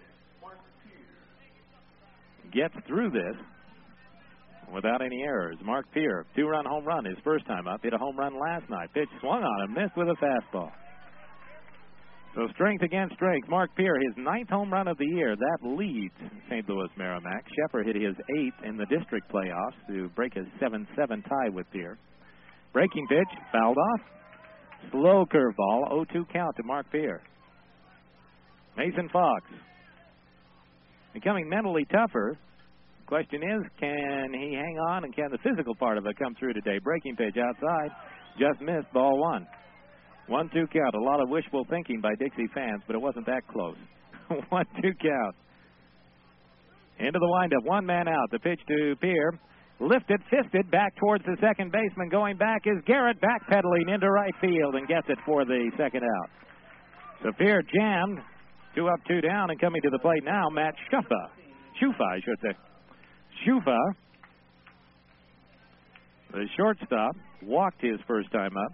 gets through this without any errors. Mark Peer, 2-run home run his first time up. Hit a home run last night. Pitch swung on him, missed with a fastball. So strength against strength. Mark Peer, his 9th home run of the year. That leads St. Louis Merrimack. Sheffer hit his 8th in the district playoffs to break a 7-7 tie with Peer. Breaking pitch, fouled off. Slow curveball, 0-2 count to Mark Peer. Mason Fox, becoming mentally tougher. Question is, can he hang on and can the physical part of it come through today? Breaking pitch outside, just missed, ball 1. 1-2 count. A lot of wishful thinking by Dixie fans, but it wasn't that close. 1-2 count. Into the windup, 1 man out. The pitch to Peer. Lifted, fisted, back towards the second baseman. Going back is Garrett, backpedaling into right field and gets it for the second out. So Peer jammed. 2 up, 2 down, and coming to the plate now, Matt Schufa. Schufa, the shortstop, walked his first time up.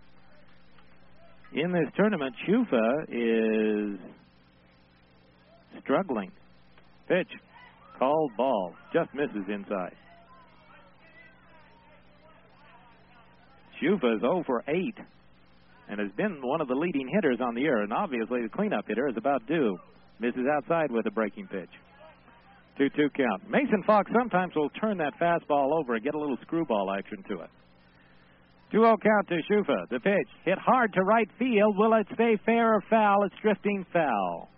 In this tournament, Schufa is struggling. Pitch, called ball, just misses inside. Schufa is 0 for 8 and has been one of the leading hitters on the year, and obviously the cleanup hitter is about due. Misses outside with a breaking pitch. 2-2 count. Mason Fox sometimes will turn that fastball over and get a little screwball action to it. 2-0 count to Schufa. The pitch hit hard to right field. Will it stay fair or foul? It's drifting foul.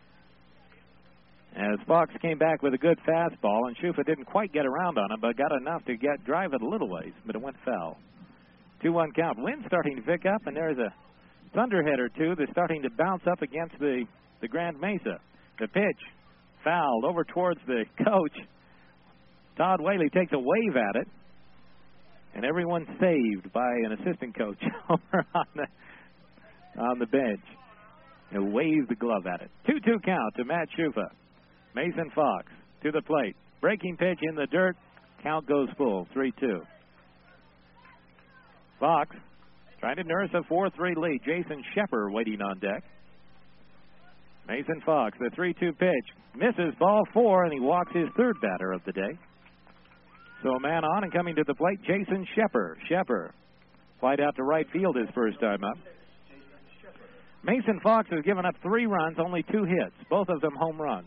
As Fox came back with a good fastball, and Schufa didn't quite get around on it, but got enough to drive it a little ways, but it went foul. 2-1 count. Wind starting to pick up, and there's a thunderhead or two that's starting to bounce up against the Grand Mesa. The pitch fouled over towards the coach. Todd Whaley takes a wave at it, and everyone's saved by an assistant coach over on the bench. He'll wave the glove at it. 2-2 count to Matt Schufa. Mason Fox to the plate. Breaking pitch in the dirt. Count goes full. 3-2. Fox trying to nurse a 4-3 lead. Jason Shepard waiting on deck. Mason Fox, the 3-2 pitch. Misses ball 4, and he walks his third batter of the day. So a man on and coming to the plate, Jason Shepard. Shepard flied out to right field his first time up. Mason Fox has given up 3 runs, only 2 hits, both of them home runs.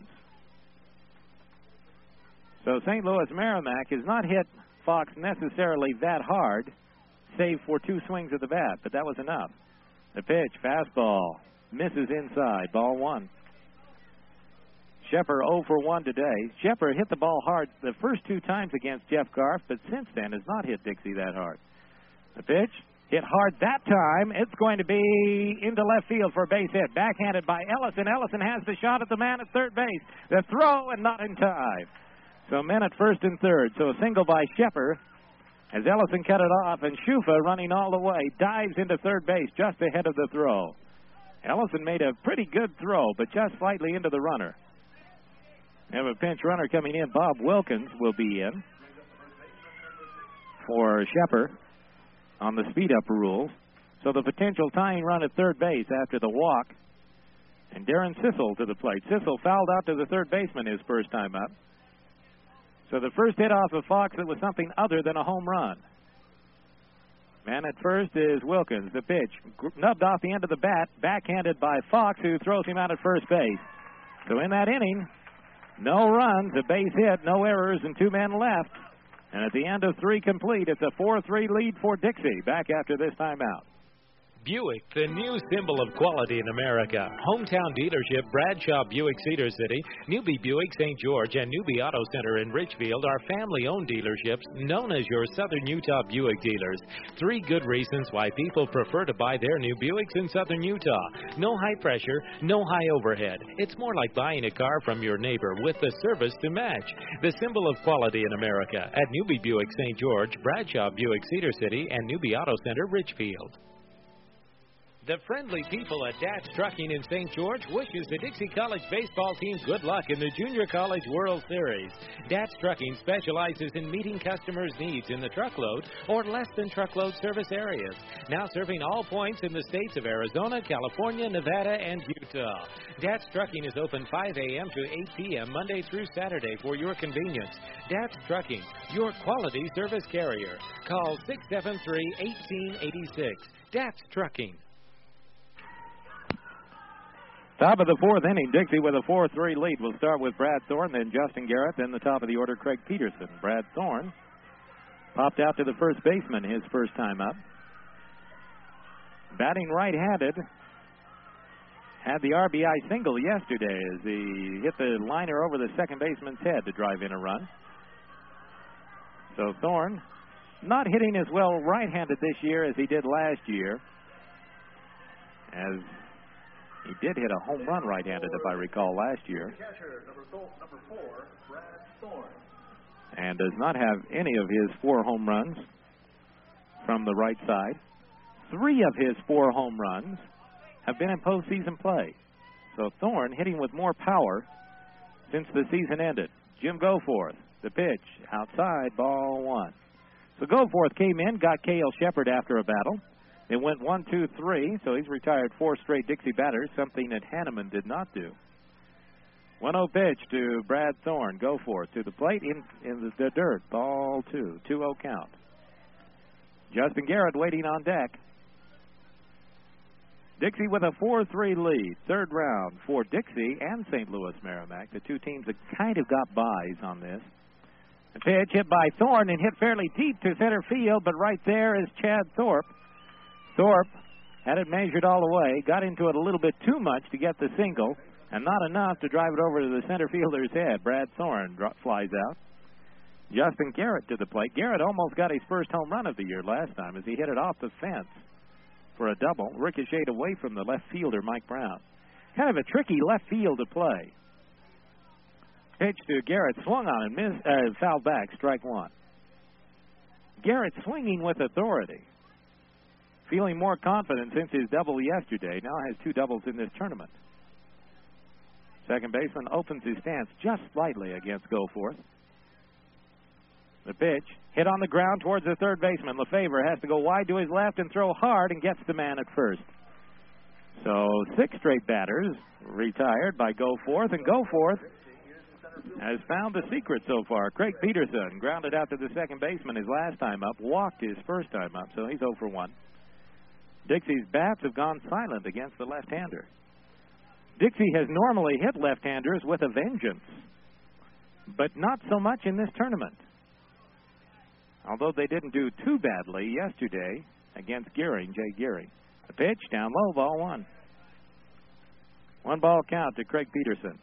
So St. Louis Merrimack has not hit Fox necessarily that hard, save for 2 swings of the bat, but that was enough. The pitch, fastball, misses inside, ball 1. Shepard 0 for 1 today. Shepard hit the ball hard the first 2 times against Jeff Garf, but since then has not hit Dixie that hard. The pitch, hit hard that time. It's going to be into left field for a base hit. Backhanded by Ellison. Ellison has the shot at the man at third base. The throw and not in time. So men at first and third. So a single by Shepard as Ellison cut it off, and Schufa running all the way dives into third base just ahead of the throw. Ellison made a pretty good throw, but just slightly into the runner. We have a pinch runner coming in. Bob Wilkins will be in for Shepard on the speed-up rules. So the potential tying run at third base after the walk. And Darren Sissel to the plate. Sissel fouled out to the third baseman his first time up. So the first hit off of Fox, it was something other than a home run. Man at first is Wilkins. The pitch nubbed off the end of the bat, backhanded by Fox, who throws him out at first base. So in that inning, no runs, a base hit, no errors, and 2 men left. And at the end of 3 complete, it's a 4-3 lead for Dixie. Back after this timeout. Buick, the new symbol of quality in America. Hometown dealership Bradshaw Buick Cedar City, Newbie Buick St. George, and Newbie Auto Center in Richfield are family-owned dealerships known as your Southern Utah Buick dealers. 3 good reasons why people prefer to buy their new Buicks in Southern Utah. No high pressure, no high overhead. It's more like buying a car from your neighbor with the service to match. The symbol of quality in America at Newbie Buick St. George, Bradshaw Buick Cedar City, and Newbie Auto Center Richfield. The friendly people at Dats Trucking in St. George wishes the Dixie College baseball team good luck in the Junior College World Series. Dats Trucking specializes in meeting customers' needs in the truckload or less than truckload service areas. Now serving all points in the states of Arizona, California, Nevada, and Utah. Dats Trucking is open 5 a.m. to 8 p.m. Monday through Saturday for your convenience. Dats Trucking, your quality service carrier. Call 673-1886. Dats Trucking. Top of the 4th inning, Dixie with a 4-3 lead. We'll start with Brad Thorne, then Justin Garrett, then the top of the order, Craig Peterson. Brad Thorne popped out to the first baseman his first time up. Batting right-handed. Had the RBI single yesterday as he hit the liner over the second baseman's head to drive in a run. So Thorne not hitting as well right-handed this year as he did last year, as he did hit a home run right-handed, if I recall, last year. Number 4, Brad Thorne. And does not have any of his 4 home runs from the right side. 3 of his 4 home runs have been in postseason play. So Thorne hitting with more power since the season ended. Jim Goforth, the pitch, outside, ball 1. So Goforth came in, got Cale Shepard after a battle. It went 1-2-3, so he's retired 4 straight Dixie batters, something that Hanneman did not do. 1-0 pitch to Brad Thorne. Goforth to the plate in the dirt. Ball 2. 2-0 count. Justin Garrett waiting on deck. Dixie with a 4-3 lead. Third round for Dixie and St. Louis Merrimack. The 2 teams have kind of got buys on this. The pitch hit by Thorne and hit fairly deep to center field, but right there is Chad Thorpe. Thorpe had it measured all the way, got into it a little bit too much to get the single, and not enough to drive it over to the center fielder's head. Brad Thorne flies out. Justin Garrett to the plate. Garrett almost got his first home run of the year last time as he hit it off the fence for a double, ricocheted away from the left fielder, Mike Brown. Kind of a tricky left field to play. Pitch to Garrett, swung on and fouled back, strike 1. Garrett swinging with authority. feeling more confident since his double yesterday. Now has 2 doubles in this tournament. Second baseman opens his stance just slightly against Goforth. The pitch, hit on the ground towards the third baseman. Lefebvre has to go wide to his left and throw hard and gets the man at first. So 6 straight batters retired by Goforth, and Goforth has found the secret so far. Craig Peterson grounded out to the second baseman his last time up, walked his first time up, so he's 0 for 1. Dixie's bats have gone silent against the left-hander. Dixie has normally hit left-handers with a vengeance, but not so much in this tournament. Although they didn't do too badly yesterday against Gearing, Jay Gearing. The pitch, down low, ball 1. 1 ball count to Craig Peterson.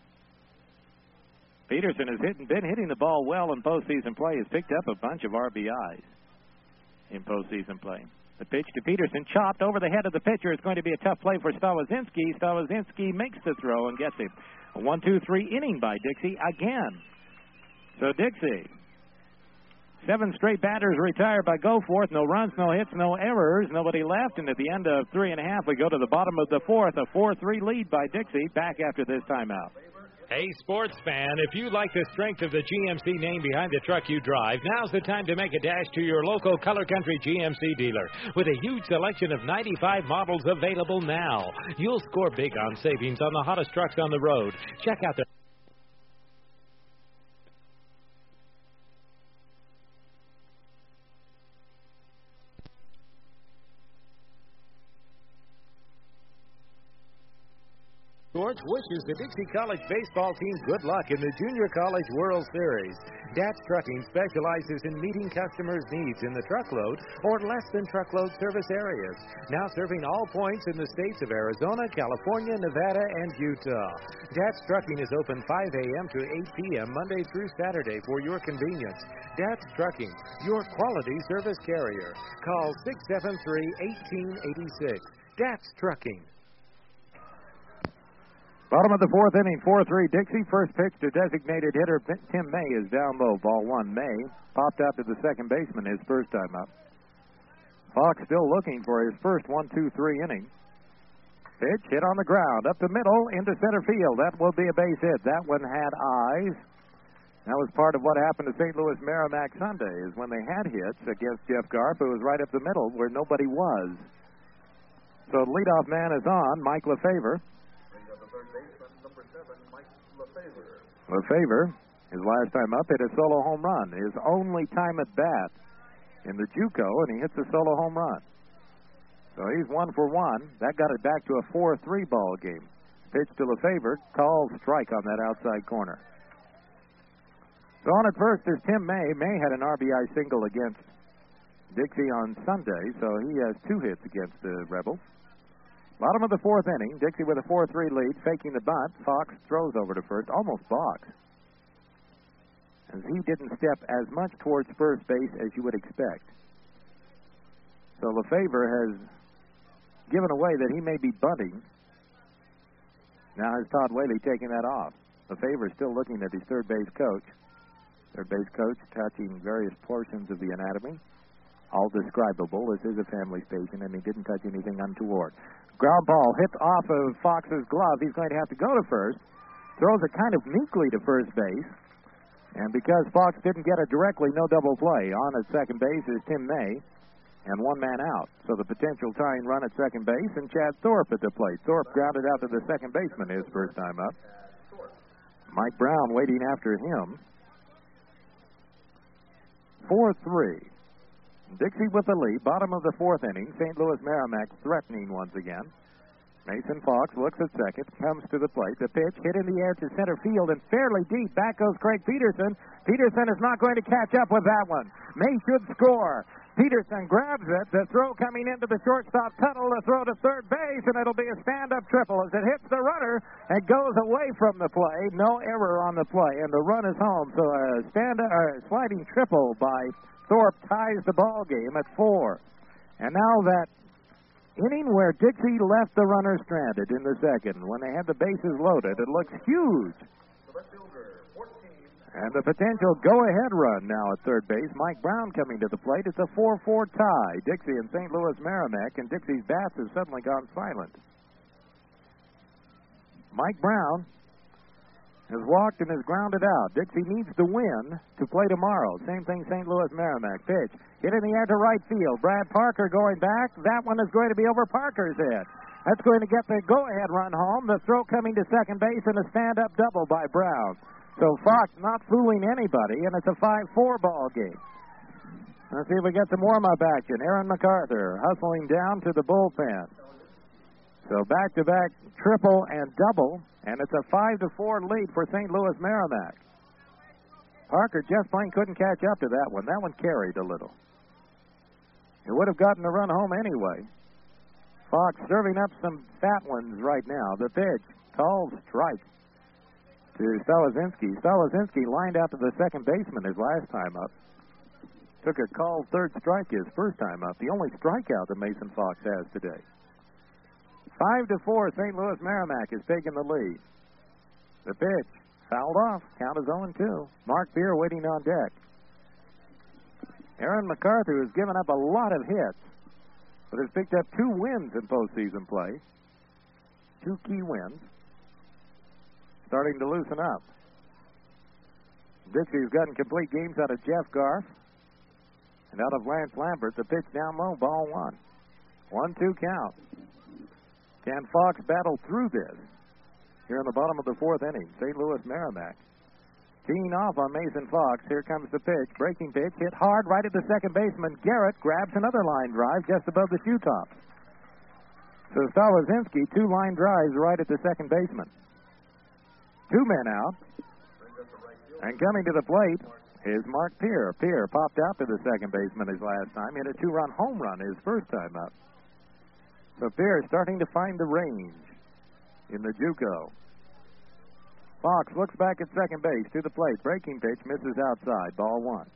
Peterson has been hitting the ball well in postseason play. Has picked up a bunch of RBIs in postseason play. The pitch to Peterson, chopped over the head of the pitcher. It's going to be a tough play for Stawazinski. Stawazinski makes the throw and gets him. A 1-2-3 inning by Dixie again. So Dixie, 7 straight batters retired by Goforth. No runs, no hits, no errors. Nobody left. And at the end of 3.5, we go to the bottom of the 4th. A 4-3 lead by Dixie. Back after this timeout. Hey, sports fan, if you like the strength of the GMC name behind the truck you drive, now's the time to make a dash to your local Color Country GMC dealer. With a huge selection of 95 models available now, you'll score big on savings on the hottest trucks on the road. Check out the Sports wishes the Dixie College baseball team good luck in the Junior College World Series. DATS Trucking specializes in meeting customers' needs in the truckload or less than truckload service areas. Now serving all points in the states of Arizona, California, Nevada, and Utah. DATS Trucking is open 5 a.m. to 8 p.m. Monday through Saturday for your convenience. DATS Trucking, your quality service carrier. Call 673-1886. DATS Trucking. Bottom of the 4th inning, 4-3 Dixie. First pitch to designated hitter Tim May is down low. Ball 1. May popped out to the second baseman his first time up. Fox still looking for his first 1-2-3 inning. Pitch hit on the ground, up the middle, into center field. That will be a base hit. That one had eyes. That was part of what happened to St. Louis Merrimack Sunday, is when they had hits against Jeff Garp, who was right up the middle where nobody was. So the leadoff man is on, Mike Lefebvre. Lefebvre, his last time up, hit a solo home run. His only time at bat in the JUCO, and he hits a solo home run. So he's 1 for 1. That got it back to a 4-3 ball game. Pitch to Lefebvre, called strike on that outside corner. So on at first is Tim May. May had an RBI single against Dixie on Sunday, so he has 2 hits against the Rebels. Bottom of the 4th inning, Dixie with a 4-3 lead, faking the bunt. Fox throws over to first, almost balks, as he didn't step as much towards first base as you would expect. So Lefebvre has given away that he may be bunting. Now has Todd Whaley taken that off. Lefebvre still looking at his third base coach. Third base coach touching various portions of the anatomy. All describable. This is a family's patient, and he didn't touch anything untoward. Ground ball hit off of Fox's glove. He's going to have to go to first. Throws it kind of meekly to first base. And because Fox didn't get it directly, no double play. On at second base is Tim May, and 1 man out. So the potential tying run at second base, and Chad Thorpe at the plate. Thorpe grounded out to the second baseman his first time up. Mike Brown waiting after him. 4-3. Dixie with the lead, bottom of the 4th inning. St. Louis Merrimack threatening once again. Mason Fox looks at second, comes to the plate. The pitch hit in the air to center field and fairly deep. Back goes Craig Peterson. Peterson is not going to catch up with that one. May should score. Peterson grabs it. The throw coming into the shortstop tunnel. The throw to third base, and it'll be a stand-up triple as it hits the runner and goes away from the play. No error on the play, and the run is home. So a sliding triple by Thorpe ties the ball game at 4. And now that inning where Dixie left the runner stranded in the second, when they had the bases loaded, it looks huge. And the potential go-ahead run now at third base. Mike Brown coming to the plate. It's a 4-4 tie. Dixie and St. Louis Merrimack, and Dixie's bats have suddenly gone silent. Mike Brown has walked and has grounded out. Dixie needs to win to play tomorrow. Same thing, St. Louis Merrimack. Pitch. Hit in the air to right field. Brad Parker going back. That one is going to be over Parker's head. That's going to get the go-ahead run home. The throw coming to second base and a stand-up double by Brown. So Fox not fooling anybody, and it's a 5-4 ball game. Let's see if we get some warm-up action. Aaron MacArthur hustling down to the bullpen. So back-to-back triple and double, and it's a 5-4 lead for St. Louis Merrimack. Parker just plain couldn't catch up to that one. That one carried a little. He would have gotten the run home anyway. Fox serving up some fat ones right now. The pitch, called strike to Stalazinski. Stalazinski lined out to the second baseman his last time up. Took a called third strike his first time up. The only strikeout that Mason Fox has today. 5-4, St. Louis Merrimack is taking the lead. The pitch, fouled off. Count is 0-2. Mark Beer waiting on deck. Aaron MacArthur has given up a lot of hits, but has picked up 2 wins in postseason play. 2 key wins. Starting to loosen up. Dixie's gotten complete games out of Jeff Garf and out of Lance Lambert. The pitch down low, ball 1. 1-2 count. Can Fox battle through this? Here in the bottom of the 4th inning, St. Louis Merrimack. Teeing off on Mason Fox. Here comes the pitch. Breaking pitch. Hit hard right at the second baseman. Garrett grabs another line drive just above the shoe top. So Stalazinski, 2 line drives right at the second baseman. 2 men out. And coming to the plate is Mark Peer. Peer popped out to the second baseman his last time. Hit a 2-run home run his first time up. So Peer starting to find the range in the JUCO. Fox looks back at second base to the plate. Breaking pitch misses outside. Ball 1.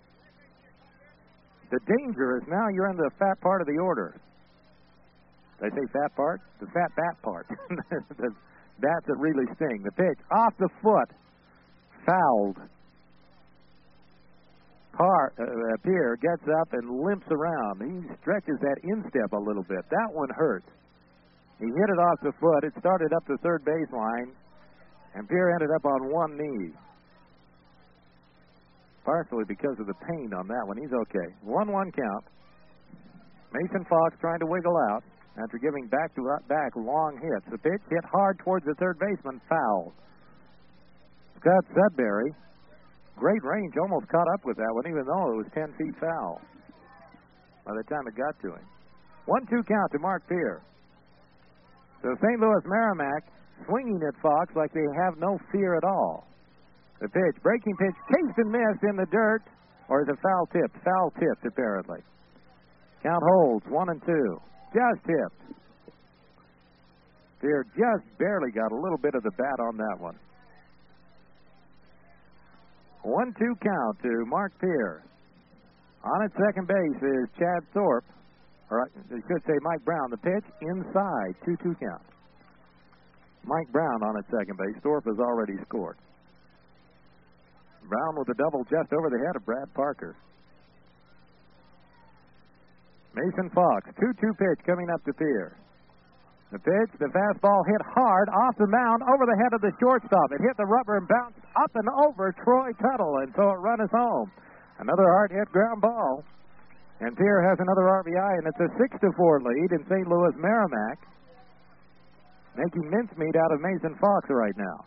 The danger is now you're in the fat part of the order. Did I say fat part? The fat bat part. The bats that really sting. The pitch off the foot. Fouled. Pierre gets up and limps around. He stretches that instep a little bit. That one hurt. He hit it off the foot. It started up the third baseline, and Pierre ended up on one knee. Partially because of the pain on that one. He's okay. 1-1 count. Mason Fox trying to wiggle out after giving back-to-back long hits. The pitch hit hard towards the third baseman. Foul. Scott Sudbury, great range, almost caught up with that one, even though it was 10 feet foul by the time it got to him. 1-2 count to Mark Peer. So St. Louis Merrimack swinging at Fox like they have no fear at all. The pitch, breaking pitch, chased and missed in the dirt, or is it foul tipped? Foul tipped, apparently. Count holds, 1-2. Just tipped. Peer just barely got a little bit of the bat on that one. 1-2 count to Mark Peer. On at second base is Chad Thorpe. Or I should say Mike Brown. The pitch inside. 2-2 count. Mike Brown on at second base. Thorpe has already scored. Brown with a double just over the head of Brad Parker. Mason Fox. 2-2 pitch coming up to Peer. The pitch, the fastball hit hard off the mound over the head of the shortstop. It hit the rubber and bounced up and over Troy Tuttle, and so it run us home. Another hard-hit ground ball. And Peer has another RBI, and it's a 6-4 lead in St. Louis Merrimack. Making mincemeat out of Mason Fox right now.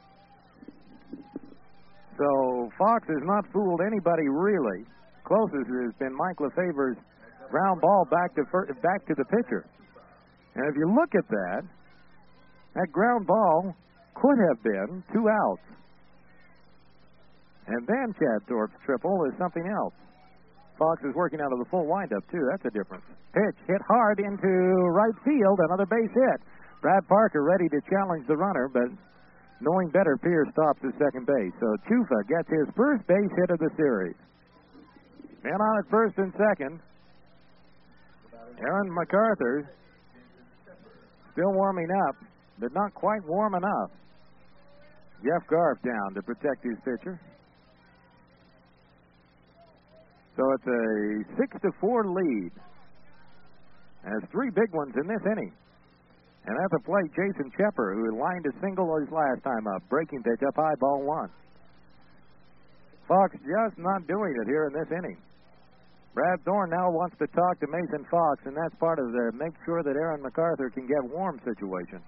So Fox has not fooled anybody really. Closest has been Mike Lefever's ground ball back to the pitcher. And if you look at that ground ball could have been 2 outs. And then Chad Thorpe's triple is something else. Fox is working out of the full windup, too. That's a difference. Pitch hit hard into right field. Another base hit. Brad Parker ready to challenge the runner, but knowing better, Pierce stops at second base. So Chufa gets his first base hit of the series. Man on at first and second. Aaron MacArthur still warming up, but not quite warm enough. Jeff Garf down to protect his pitcher. So it's a 6-4 lead. Has three big ones in this inning. And at the plate, Jason Shepard, who lined a single his last time up. Breaking pitch up high, ball one. Fox just not doing it here in this inning. Brad Thorne now wants to talk to Mason Fox, and that's part of the make sure that Aaron MacArthur can get warm situation.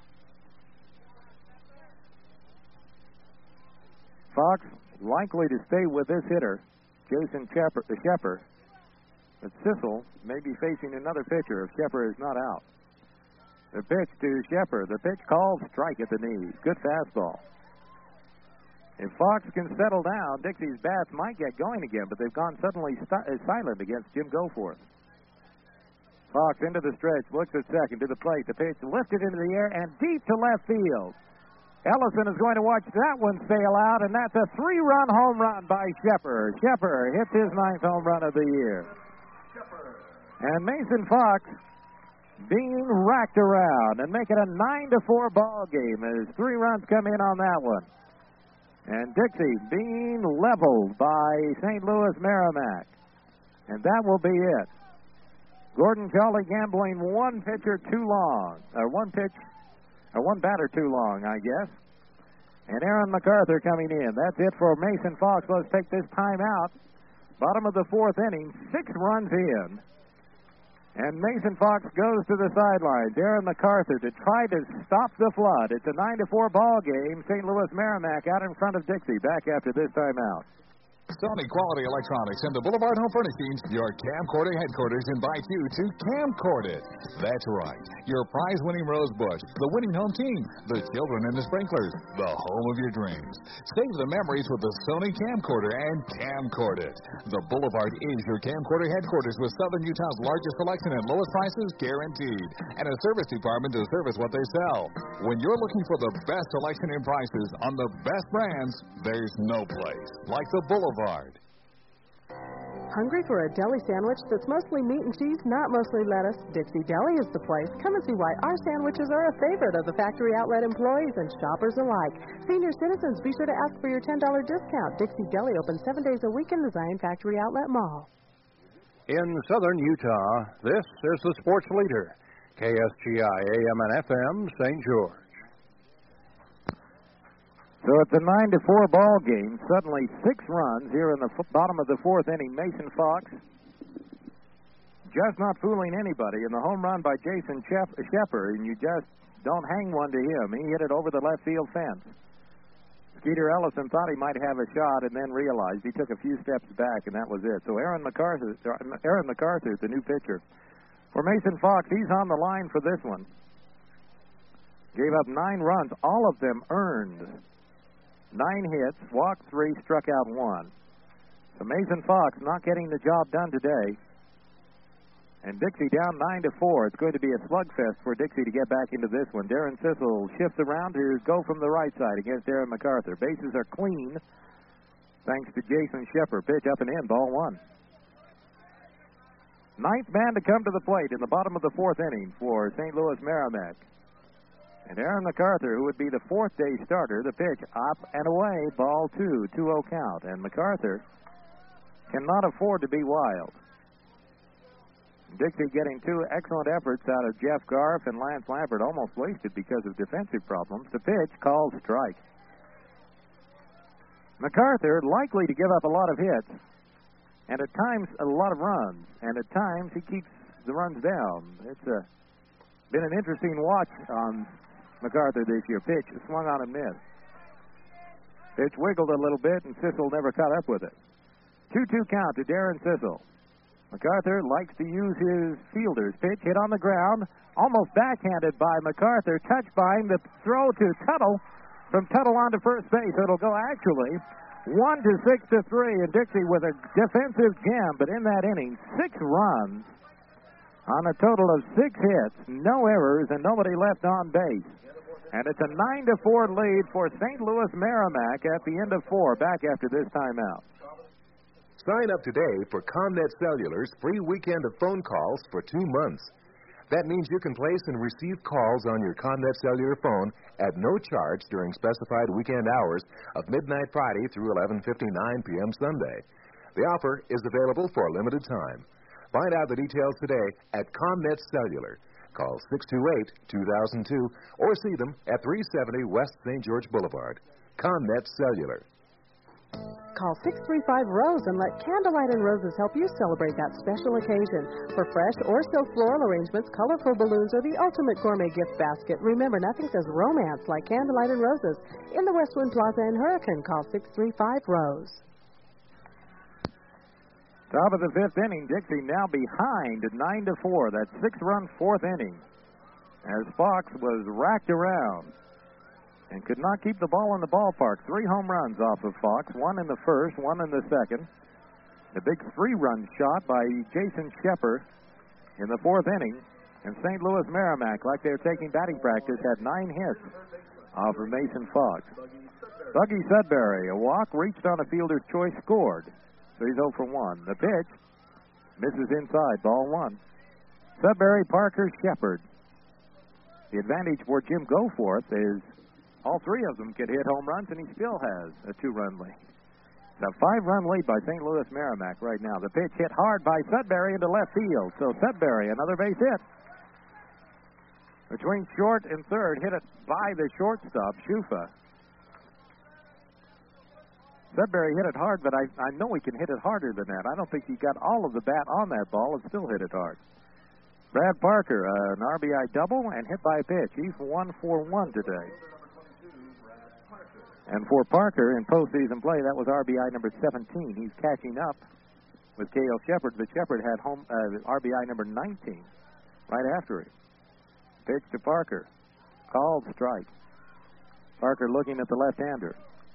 Fox likely to stay with this hitter, Jason Shepard. But Sissel may be facing another pitcher if Shepard is not out. The pitch to Shepard. The pitch called, strike at the knees. Good fastball. If Fox can settle down, Dixie's bats might get going again, but they've gone suddenly silent against Jim Goforth. Fox into the stretch, looks at second, to the plate. The pitch lifted into the air and deep to left field. Ellison is going to watch that one sail out, and that's a 3-run home run by Shepard. Shepard hits his 9th home run of the year. And Mason Fox being racked around and making a 9-4 ball game as 3 runs come in on that one. And Dixie being leveled by St. Louis Merrimack. And that will be it. Gordon Jolly gambling one pitcher too long. One batter too long, I guess. And Aaron MacArthur coming in. That's it for Mason Fox. Let's take this time out. Bottom of the 4th inning, 6 runs in. And Mason Fox goes to the sidelines. Aaron MacArthur to try to stop the flood. It's a 9-4 ball game. St. Louis Merrimack out in front of Dixie. Back after this timeout. Sony Quality Electronics and the Boulevard Home Furnishings, your camcorder headquarters, invite you to Camcord It. That's right, your prize-winning Rose Bush, the winning home team, the children and the sprinklers, the home of your dreams. Save the memories with the Sony Camcorder and Camcord It. The Boulevard is your camcorder headquarters with Southern Utah's largest selection and lowest prices guaranteed, and a service department to service what they sell. When you're looking for the best selection and prices on the best brands, there's no place like the Boulevard. Hungry for a deli sandwich that's mostly meat and cheese, not mostly lettuce? Dixie Deli is the place. Come and see why our sandwiches are a favorite of the factory outlet employees and shoppers alike. Senior citizens, be sure to ask for your $10 discount. Dixie Deli opens 7 days a week in the Zion Factory Outlet Mall. In southern Utah, this is the sports leader, KSGI AM and FM, St. George. So it's a 9-4 ball game. Suddenly 6 runs here in the bottom of the 4th inning. Mason Fox just not fooling anybody. And the home run by Jason Shepard, and you just don't hang one to him. He hit it over the left field fence. Skeeter Ellison thought he might have a shot and then realized he took a few steps back, and that was it. So Aaron MacArthur, the new pitcher. For Mason Fox, he's on the line for this one. Gave up 9 runs, all of them earned. 9 hits, walked 3, struck out 1. So Mason Fox not getting the job done today. And Dixie down 9-4. It's going to be a slugfest for Dixie to get back into this one. Darren Sissel shifts around to go from the right side against Aaron MacArthur. Bases are clean thanks to Jason Shepard. Pitch up and in, ball 1. 9th man to come to the plate in the bottom of the 4th inning for St. Louis Merrimack. And Aaron MacArthur, who would be the 4th-day starter, the pitch up and away, ball 2, 2-0 count. And MacArthur cannot afford to be wild. Dixie getting 2 excellent efforts out of Jeff Garf and Lance Lambert, almost wasted because of defensive problems. The pitch called strike. MacArthur likely to give up a lot of hits, and at times a lot of runs, and at times he keeps the runs down. It's been an interesting watch on MacArthur this year. Pitch swung on and missed. Pitch wiggled a little bit, and Sissel never caught up with it. 2-2 count to Darren Sissel. MacArthur likes to use his fielders. Pitch hit on the ground, almost backhanded by MacArthur. Touched by him. The throw to Tuttle. From Tuttle on to first base. It'll go actually 1-6-3, and Dixie with a defensive gem. But in that inning, 6 runs on a total of 6 hits, no errors, and nobody left on base. And it's a 9-4 lead for St. Louis Merrimack at the end of 4, back after this timeout. Sign up today for ComNet Cellular's free weekend of phone calls for 2 months. That means you can place and receive calls on your ComNet Cellular phone at no charge during specified weekend hours of midnight Friday through 11:59 p.m. Sunday. The offer is available for a limited time. Find out the details today at ComNet Cellular. Call 628-2002 or see them at 370 West St. George Boulevard. ComNet Cellular. Call 635-ROSE and let Candlelight and Roses help you celebrate that special occasion. For fresh or silk floral arrangements, colorful balloons, or the ultimate gourmet gift basket, remember, nothing says romance like Candlelight and Roses. In the Westwind Plaza in Hurricane, call 635-ROSE. Top of the fifth inning, Dixie now behind at 9-4. That 6-run fourth inning, as Fox was racked around and could not keep the ball in the ballpark. 3 home runs off of Fox, 1 in the first, 1 in the second. The big 3-run shot by Jason Shepard in the fourth inning. And St. Louis Merrimack, like they were taking batting practice, had 9 hits off of Mason Fox. Buggy Sudbury, a walk, reached on a fielder's choice, scored. So he's 0 for 1. The pitch misses inside, ball 1. Sudbury, Parker, Shepard. The advantage for Jim Goforth is all 3 of them could hit home runs, and he still has a 2-run lead. It's a 5-run lead by St. Louis Merrimack right now. The pitch hit hard by Sudbury into left field. So Sudbury, another base hit. Between short and third, hit it by the shortstop, Schufa. Sudbury hit it hard, but I know he can hit it harder than that. I don't think he got all of the bat on that ball and still hit it hard. Brad Parker, an RBI double and hit by a pitch. He's 1 for 1 today. And for Parker in postseason play, that was RBI number 17. He's catching up with Cale Shepard, but Shepard had RBI number 19 right after him. Pitch to Parker. Called strike. Parker looking at the left-hander.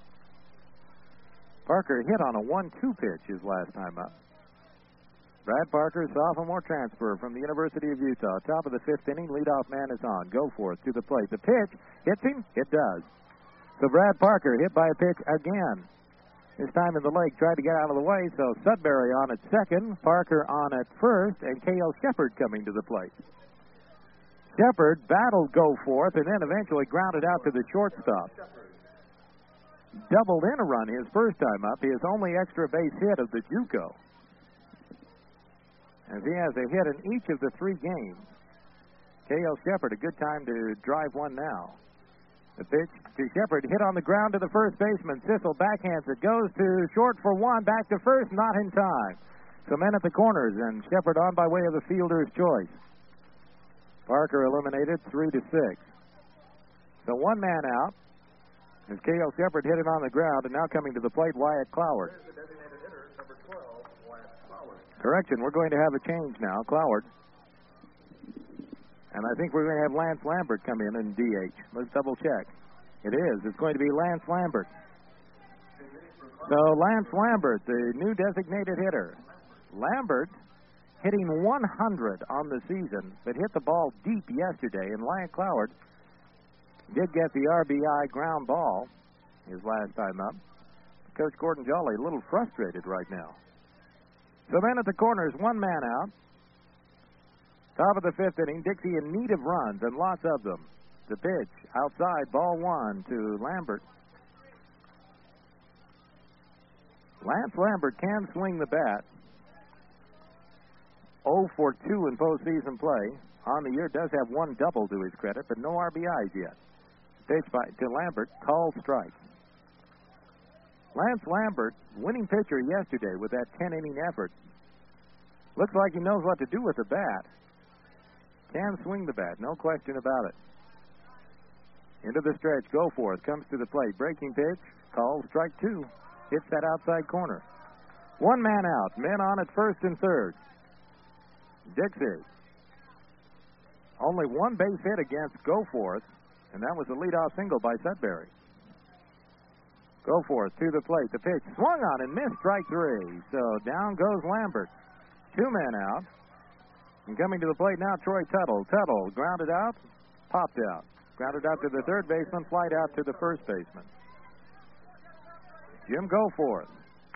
Parker hit on a 1-2 pitch his last time up. Brad Parker, sophomore transfer from the University of Utah. Top of the fifth inning, leadoff man is on. Goforth to the plate. The pitch hits him. It does. So Brad Parker hit by a pitch again. This time in the leg, tried to get out of the way. So Sudbury on at second, Parker on at first, and Cale Shepard coming to the plate. Shepard battled Goforth and then eventually grounded out to the shortstop. Doubled in a run his first time up. His only extra base hit of the JUCO. As he has a hit in each of the 3 games. Cale Shepard, a good time to drive one now. The pitch to Shepard, hit on the ground to the first baseman. Sissel backhands it, goes to short for 1, back to first, not in time. So men at the corners, and Shepard on by way of the fielder's choice. Parker eliminated 3-6. So 1 man out. As Cale Shepard hit it on the ground, and now coming to the plate, Wyatt Cloward. Correction, we're going to have a change now. Cloward. And I think we're going to have Lance Lambert come in DH. Let's double check. It is. It's going to be Lance Lambert. So Lance Lambert, the new designated hitter. Lambert hitting 100 on the season, but hit the ball deep yesterday. And Wyatt Cloward did get the RBI ground ball his last time up. Coach Gordon Jolly a little frustrated right now. So then at the corners, 1 man out. Top of the fifth inning, Dixie in need of runs, and lots of them. The pitch, outside, ball 1 to Lambert. Lance Lambert can swing the bat. 0 for 2 in postseason play. On the year, does have 1 double to his credit, but no RBIs yet. Pitch to Lambert, called strike. Lance Lambert, winning pitcher yesterday with that 10-inning effort. Looks like he knows what to do with the bat. Can swing the bat, no question about it. Into the stretch, Goforth comes to the plate. Breaking pitch, called strike 2. Hits that outside corner. 1 man out, men on at first and third. Dixie. Only 1 base hit against Goforth, and that was a leadoff single by Sudbury. Goforth to the plate. The pitch swung on and missed, strike 3. So down goes Lambert. 2 men out. And coming to the plate now, Troy Tuttle. Tuttle grounded out, popped out. Grounded out to the third baseman, flight out to the first baseman. Jim Goforth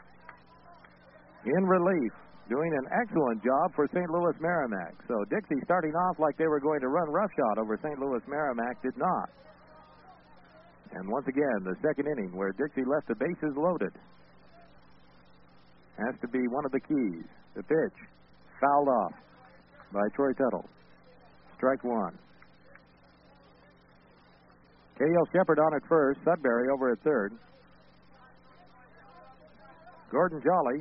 in relief, doing an excellent job for St. Louis Merrimack. So Dixie starting off like they were going to run roughshod over St. Louis Merrimack did not. And once again, the second inning where Dixie left the bases loaded. has to be one of the keys. The pitch, fouled off by Troy Tuttle. Strike one. K.L. Shepard on at first, Sudbury over at third. Gordon Jolly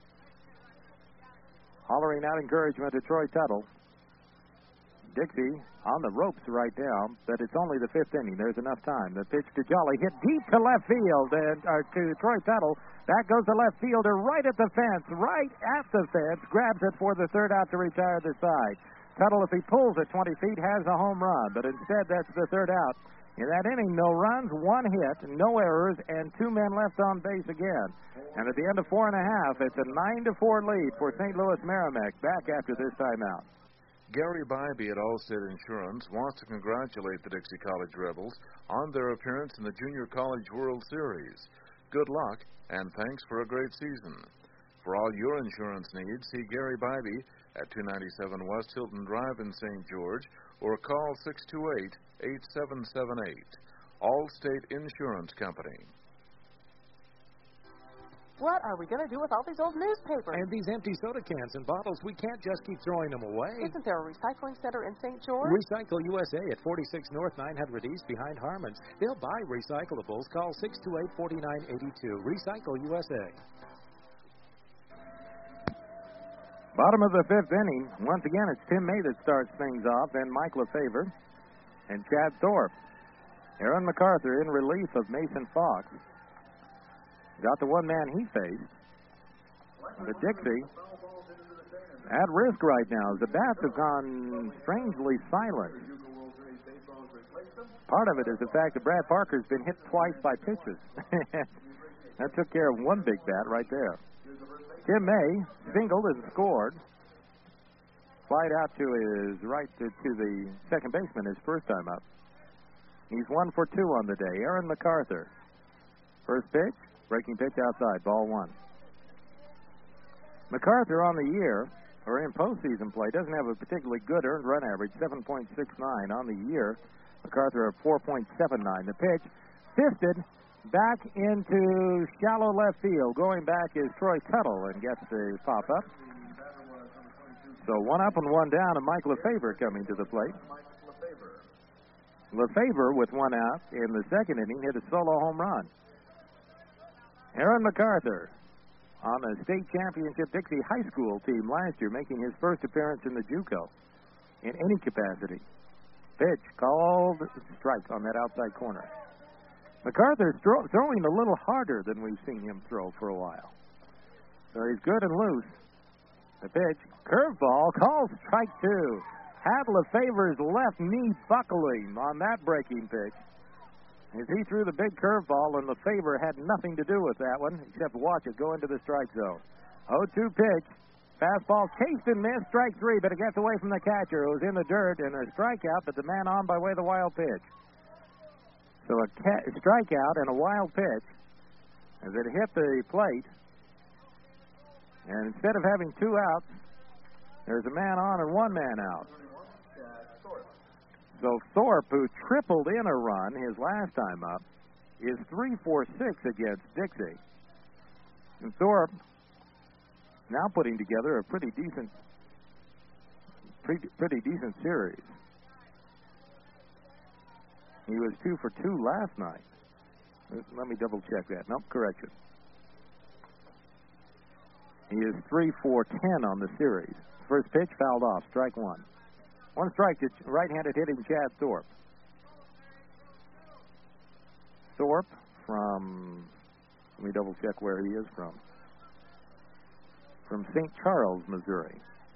hollering out encouragement to Troy Tuttle. Dixie on the ropes right now, but it's only the fifth inning. There's enough time. The pitch to Jolly hit deep to left field, and to Troy Tuttle. Back goes the left fielder right at the fence, grabs it for the third out to retire the side. Tuttle, if he pulls it 20 feet, has a home run, but instead that's the third out. In that inning, no runs, one hit, no errors, and two men left on base again. And at the end of 4 1/2, it's a 9-4 lead for St. Louis Merrimack back after this timeout. Gary Bybee at Allstate Insurance wants to congratulate the Dixie College Rebels on their appearance in the Junior College World Series. Good luck, and thanks for a great season. For all your insurance needs, see Gary Bybee at 297 West Hilton Drive in St. George or call 628-8778. Allstate Insurance Company. What are we going to do with all these old newspapers? And these empty soda cans and bottles, we can't just keep throwing them away. Isn't there a recycling center in St. George? Recycle USA at 46 North 900 East behind Harmon's. They'll buy recyclables. Call 628-4982. Recycle USA. Bottom of the fifth inning. Once again, it's Tim May that starts things off, then Mike LeFevre and Chad Thorpe. Aaron MacArthur in relief of Mason Fox. Got the one man he faced. But Dixie at risk right now. The bats have gone strangely silent. Part of it is the fact that Brad Parker's been hit twice by pitches. That took care of one big bat right there. Tim May singled and scored. Slide out to his right to the second baseman his first time up. He's 1 for 2 on the day. Aaron MacArthur. First pitch. Breaking pitch outside, ball one. MacArthur on the year, or in postseason play, doesn't have a particularly good earned run average, 7.69 on the year. MacArthur at 4.79. The pitch fisted back into shallow left field. Going back is Troy Tuttle and gets the pop up. So one up and one down, and Mike LeFevre coming to the plate. LeFevre, with one out in the second inning, hit a solo home run. Aaron MacArthur on a state championship Dixie High School team last year, making his first appearance in the JUCO in any capacity. Pitch called strike on that outside corner. MacArthur's throwing a little harder than we've seen him throw for a while. So he's good and loose. The pitch, curveball, called strike two. Had LeFevre's left knee buckling on that breaking pitch. As he threw the big curveball, and LeFevre had nothing to do with that one, except watch it go into the strike zone. 0-2 pitch. Fastball chased and missed, strike three, but it gets away from the catcher, who was in the dirt, and a strikeout, but the man on by way of the wild pitch. So a strikeout and a wild pitch as it hit the plate. And instead of having two outs, there's a man on and one man out. So Thorpe, who tripled in a run his last time up, is 3 for 6 against Dixie. And Thorpe now putting together a pretty decent series. He was 2 for 2 last night. Let me double check that. Nope, correction. He is 3 for 10 on the series. First pitch fouled off, strike one. One strike to right-handed hitting Chad Thorpe. Thorpe from, let me double check where he is from. From St. Charles, Missouri.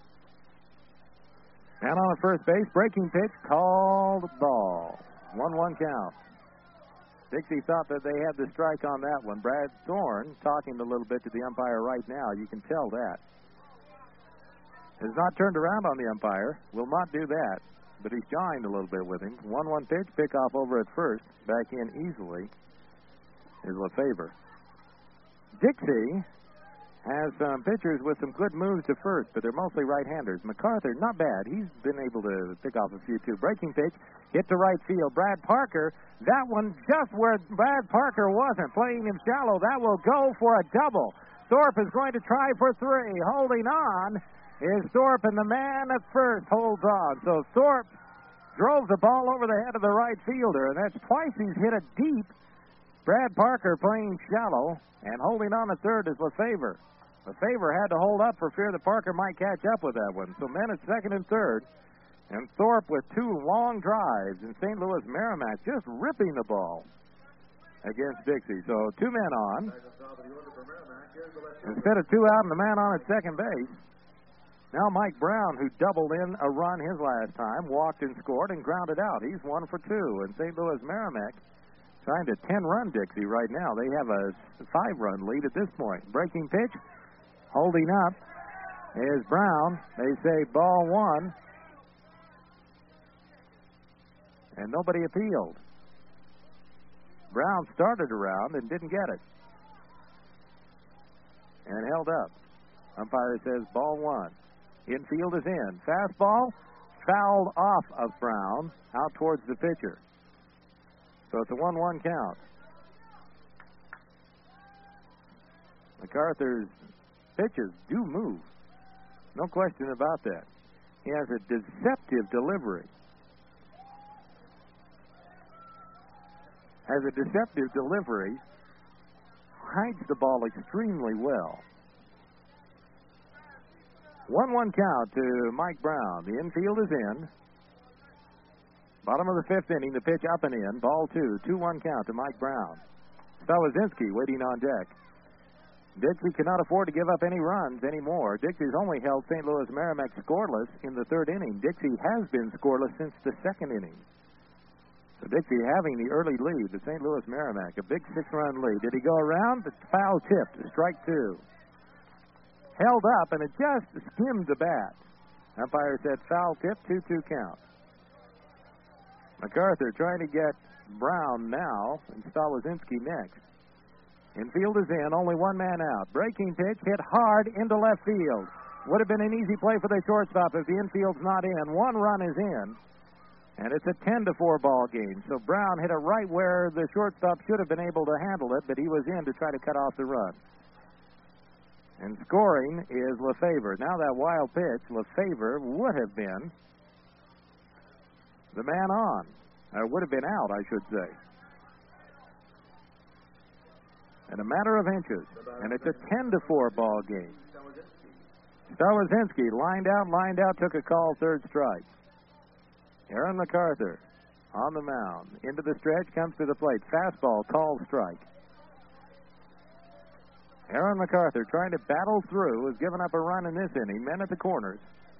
And on the first base, breaking pitch, called ball. 1-1 count. Dixie thought that they had the strike on that one. Brad Thorne talking a little bit to the umpire right now. You can tell that. Has not turned around on the umpire. Will not do that. But he's jawing a little bit with him. 1-1 pitch, pickoff over at first. Back in easily is LeFevre. Dixie has some pitchers with some good moves to first, but they're mostly right-handers. MacArthur, not bad. He's been able to pick off a few, too. Breaking pitch, hit to right field. Brad Parker, that one just where Brad Parker wasn't, playing him shallow. That will go for a double. Thorpe is going to try for three. Holding on is Thorpe, and the man at first holds on. So Thorpe drove the ball over the head of the right fielder, and that's twice he's hit it deep. Brad Parker playing shallow, and holding on at third is LeFevre. LeFevre had to hold up for fear that Parker might catch up with that one. So men at second and third, and Thorpe with two long drives, and St. Louis Merrimack just ripping the ball against Dixie. So two men on. Instead of two out and the man on at second base, now Mike Brown, who doubled in a run his last time, walked and scored and grounded out. He's 1 for 2. And St. Louis Merrimack trying to 10-run Dixie right now. They have a 5-run lead at this point. Breaking pitch, holding up is Brown. They say ball 1. And nobody appealed. Brown started around and didn't get it. And held up. Umpire says ball 1. Infield is in. Fastball fouled off of Brown out towards the pitcher. So it's a 1-1 count. MacArthur's pitches do move. No question about that. He has a deceptive delivery. Hides the ball extremely well. 1-1 count to Mike Brown. The infield is in. Bottom of the 5th inning, the pitch up and in. Ball 2. 2-1 count to Mike Brown. Stawazinski waiting on deck. Dixie cannot afford to give up any runs anymore. Dixie's only held St. Louis Merrimack scoreless in the 3rd inning. Dixie has been scoreless since the 2nd inning. So Dixie having the early lead, the St. Louis Merrimack, a big 6-run lead. Did he go around? The foul tipped. Strike 2. Held up, and it just skimmed the bat. Umpire said foul tip, 2-2 count. MacArthur trying to get Brown now, and Stawazinski next. Infield is in, only one man out. Breaking pitch, hit hard into left field. Would have been an easy play for the shortstop if the infield's not in. 1 run is in, and it's a 10-4 ball game. So Brown hit it right where the shortstop should have been able to handle it, but he was in to try to cut off the run. And scoring is LeFevre. Now that wild pitch, LeFevre would have been the man on. Or would have been out, I should say. In a matter of inches. And it's a 10-4 ball game. Stawazinski lined out, took a call, 3rd strike. Aaron MacArthur on the mound. Into the stretch, comes to the plate. Fastball, called strike. Aaron MacArthur trying to battle through, has given up a run in this inning. Men at the corners.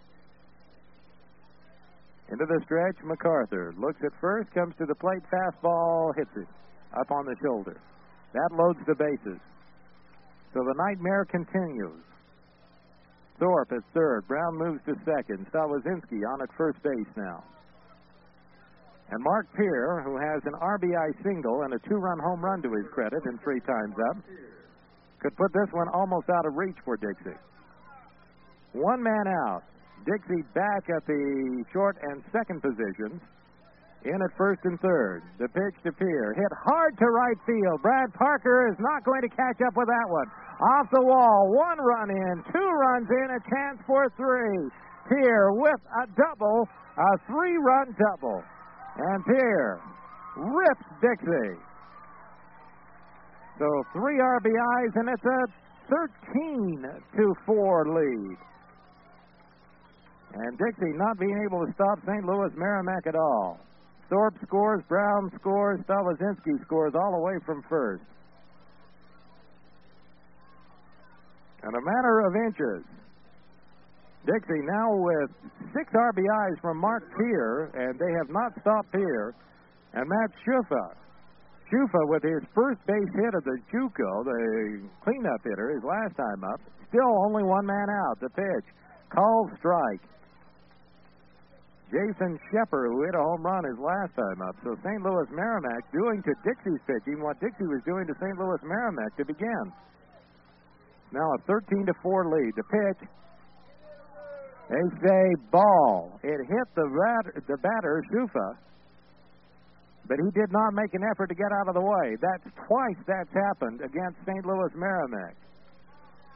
Into the stretch, MacArthur looks at first, comes to the plate, fastball, hits it up on the shoulder. That loads the bases. So the nightmare continues. Thorpe at third. Brown moves to second. Stawazinski on at first base now. And Mark Peer, who has an RBI single and a 2-run home run to his credit and 3 times up, could put this one almost out of reach for Dixie. 1 man out. Dixie back at the short and second positions. In at first and third. The pitch to Peer. Hit hard to right field. Brad Parker is not going to catch up with that one. Off the wall. 1 run in. 2 runs in. A chance for 3. Peer with a double. A 3-run double. And Peer rips Dixie. So 3 RBIs, and it's a 13-4 lead. And Dixie not being able to stop St. Louis Merrimack at all. Thorpe scores, Brown scores, Stawazinski scores all the way from first. In a matter of inches, Dixie now with 6 RBIs from Mark Peer, and they have not stopped Peer. And Matt Schufa with his first base hit of the JUCO, the cleanup hitter, his last time up. Still only 1 man out. The pitch, called strike. Jason Shepard, who hit a home run his last time up. So St. Louis Merrimack doing to Dixie's pitching what Dixie was doing to St. Louis Merrimack to begin. Now a 13-4 lead. The pitch, they say ball. It hit the batter, Schufa, but he did not make an effort to get out of the way. That's twice that's happened against St. Louis Merrimack.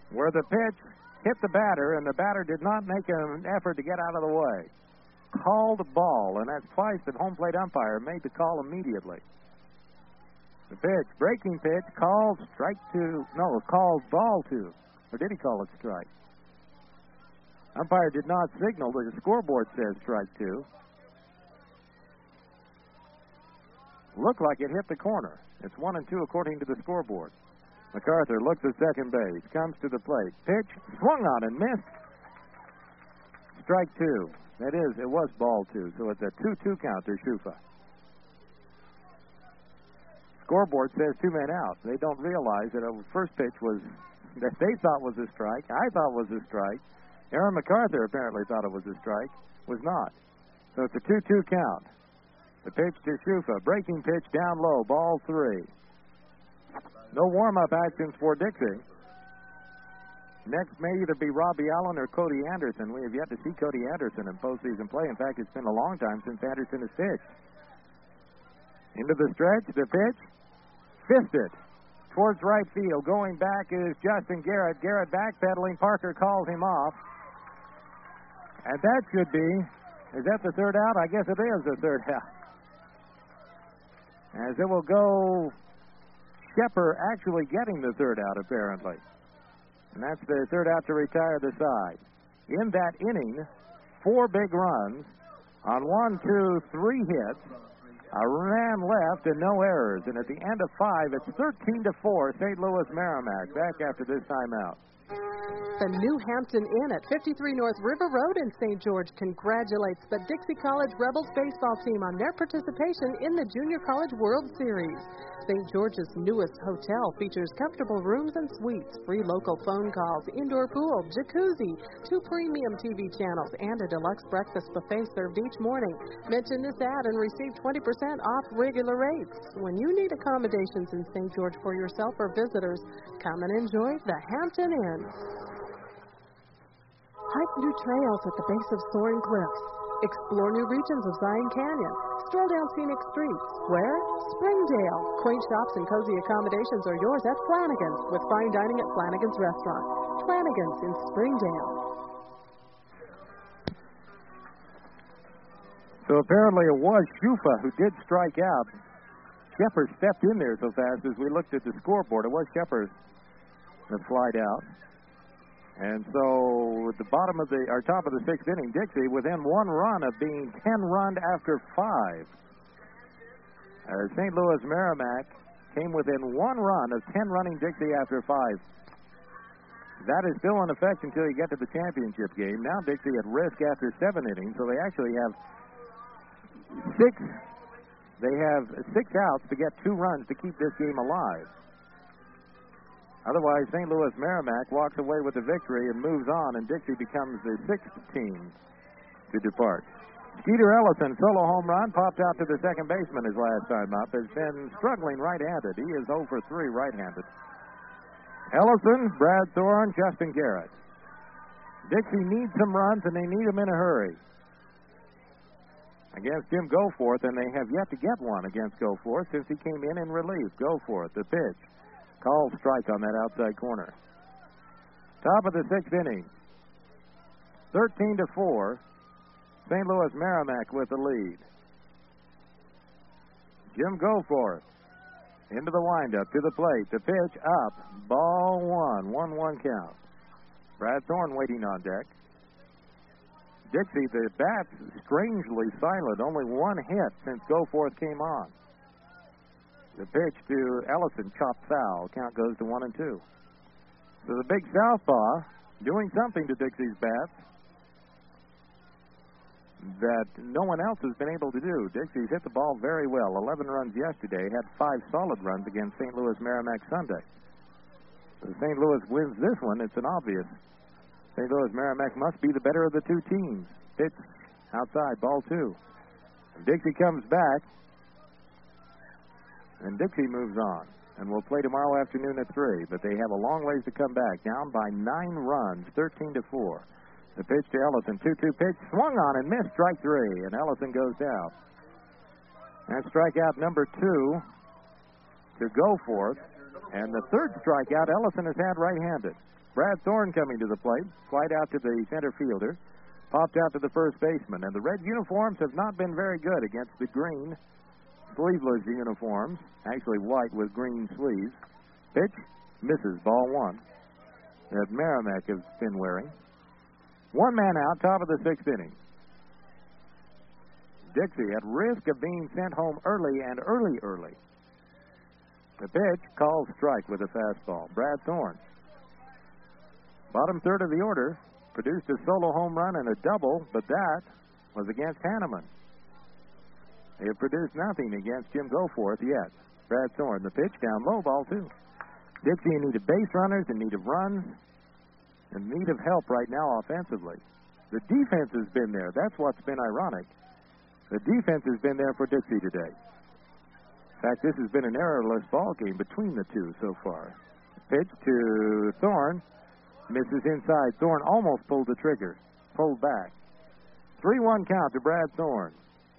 where the pitch hit the batter, and the batter did not make an effort to get out of the way. Called ball, and that's twice that home plate umpire made the call immediately. The pitch, breaking pitch, called called ball 2. Or did he call it strike? Umpire did not signal. The scoreboard says strike 2. Looked like it hit the corner. It's 1-2 according to the scoreboard. MacArthur looks at second base, comes to the plate. Pitch, swung on and missed. Strike 2. That is, it was ball 2, so it's a 2-2 count to Schufa. Scoreboard says 2 men out. They don't realize that a first pitch was that they thought was a strike. I thought was a strike. Aaron MacArthur apparently thought it was a strike. Was not. So it's a 2-2 count. The pitch to Schufa. Breaking pitch down low. Ball 3. No warm-up actions for Dixie. Next may either be Robbie Allen or Cody Anderson. We have yet to see Cody Anderson in postseason play. In fact, it's been a long time since Anderson has pitched. Into the stretch, the pitch. Fisted. Towards right field. Going back is Justin Garrett. Garrett backpedaling. Parker calls him off. And that should be, is that the third out? I guess it is the third out. As it will go, Shepard actually getting the third out, apparently. And that's the third out to retire the side. In that inning, 4 big runs on 1, 2, 3 hits. A ran left and no errors. And at the end of 5, it's 13-4, St. Louis Merrimack. Back after this timeout. The New Hampton Inn at 53 North River Road in St. George congratulates the Dixie College Rebels baseball team on their participation in the Junior College World Series. St. George's newest hotel features comfortable rooms and suites, free local phone calls, indoor pool, jacuzzi, 2 premium TV channels, and a deluxe breakfast buffet served each morning. Mention this ad and receive 20% off regular rates. When you need accommodations in St. George for yourself or visitors, come and enjoy the Hampton Inn. Hike new trails at the base of soaring cliffs. Explore new regions of Zion Canyon. Stroll down scenic streets. Where? Springdale. Quaint shops and cozy accommodations are yours at Flanagan's, with fine dining at Flanagan's Restaurant. Flanagan's in Springdale. So apparently it was Schufa who did strike out. Shepard stepped in there so fast as we looked at the scoreboard. It was Shepard that flied out. And so at the bottom of top of the 6th inning, Dixie within 1 run of being 10 run after 5. St. Louis Merrimack came within 1 run of 10 running Dixie after 5. That is still in effect until you get to the championship game. Now Dixie at risk after 7 innings, so they actually have 6 outs to get 2 runs to keep this game alive. Otherwise, St. Louis Merrimack walks away with the victory and moves on, and Dixie becomes the 6th team to depart. Skeeter Ellison, solo home run, popped out to the second baseman his last time up, has been struggling right-handed. He is 0 for 3 right-handed. Ellison, Brad Thorne, Justin Garrett. Dixie needs some runs, and they need them in a hurry. Against Jim Goforth, and they have yet to get one against Goforth since he came in relief. Goforth, the pitch. Called strike on that outside corner. Top of the 6th inning. 13-4. St. Louis Merrimack with the lead. Jim Goforth into the windup to the plate. The pitch up. Ball 1. 1-1 count. Brad Thorne waiting on deck. Dixie, the bat's strangely silent. Only 1 hit since Goforth came on. The pitch to Ellison, chopped foul. Count goes to 1-2. So the big southpaw doing something to Dixie's bats that no one else has been able to do. Dixie's hit the ball very well. 11 runs yesterday. Had 5 solid runs against St. Louis Merrimack Sunday. If St. Louis wins this one, it's an obvious. St. Louis Merrimack must be the better of the 2 teams. Pitch outside, ball 2. And Dixie comes back. And Dixie moves on. And will play tomorrow afternoon at 3. But they have a long ways to come back. Down by 9 runs, 13-4. The pitch to Ellison. 2-2 pitch. Swung on and missed. Strike 3. And Ellison goes down. And strikeout number 2 to Goforth. And the third strikeout Ellison has had right-handed. Brad Thorne coming to the plate, flied out to the center fielder, popped out to the first baseman. And the red uniforms have not been very good against the green sleeveless uniforms, actually white with green sleeves. Pitch, misses, ball one, that Merrimack has been wearing. One man out, top of the sixth inning. Dixie at risk of being sent home early. The pitch, called strike with a fastball. Brad Thorne, bottom third of the order, produced a solo home run and a double, but that was against Hanneman. They have produced nothing against Jim Goforth yet. Brad Thorne, the pitch, down low, ball two. Dixie in need of base runners, in need of runs, in need of help right now offensively. The defense has been there. That's what's been ironic. The defense has been there for Dixie today. In fact, this has been an errorless ball game between the two so far. Pitch to Thorne. Misses inside. Thorne almost pulled the trigger. Pulled back. 3-1 count to Brad Thorne.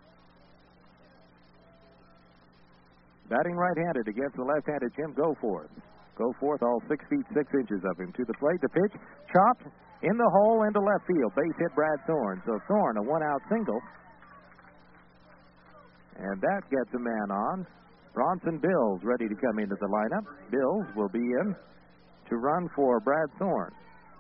Batting right-handed against the left-handed Jim Goforth. Goforth, all 6 feet 6 inches of him. To the plate, the pitch, chopped in the hole into left field. Base hit Brad Thorne. So Thorne, a one-out single. And that gets a man on. Bronson Bills ready to come into the lineup. Bills will be in to run for Brad Thorne.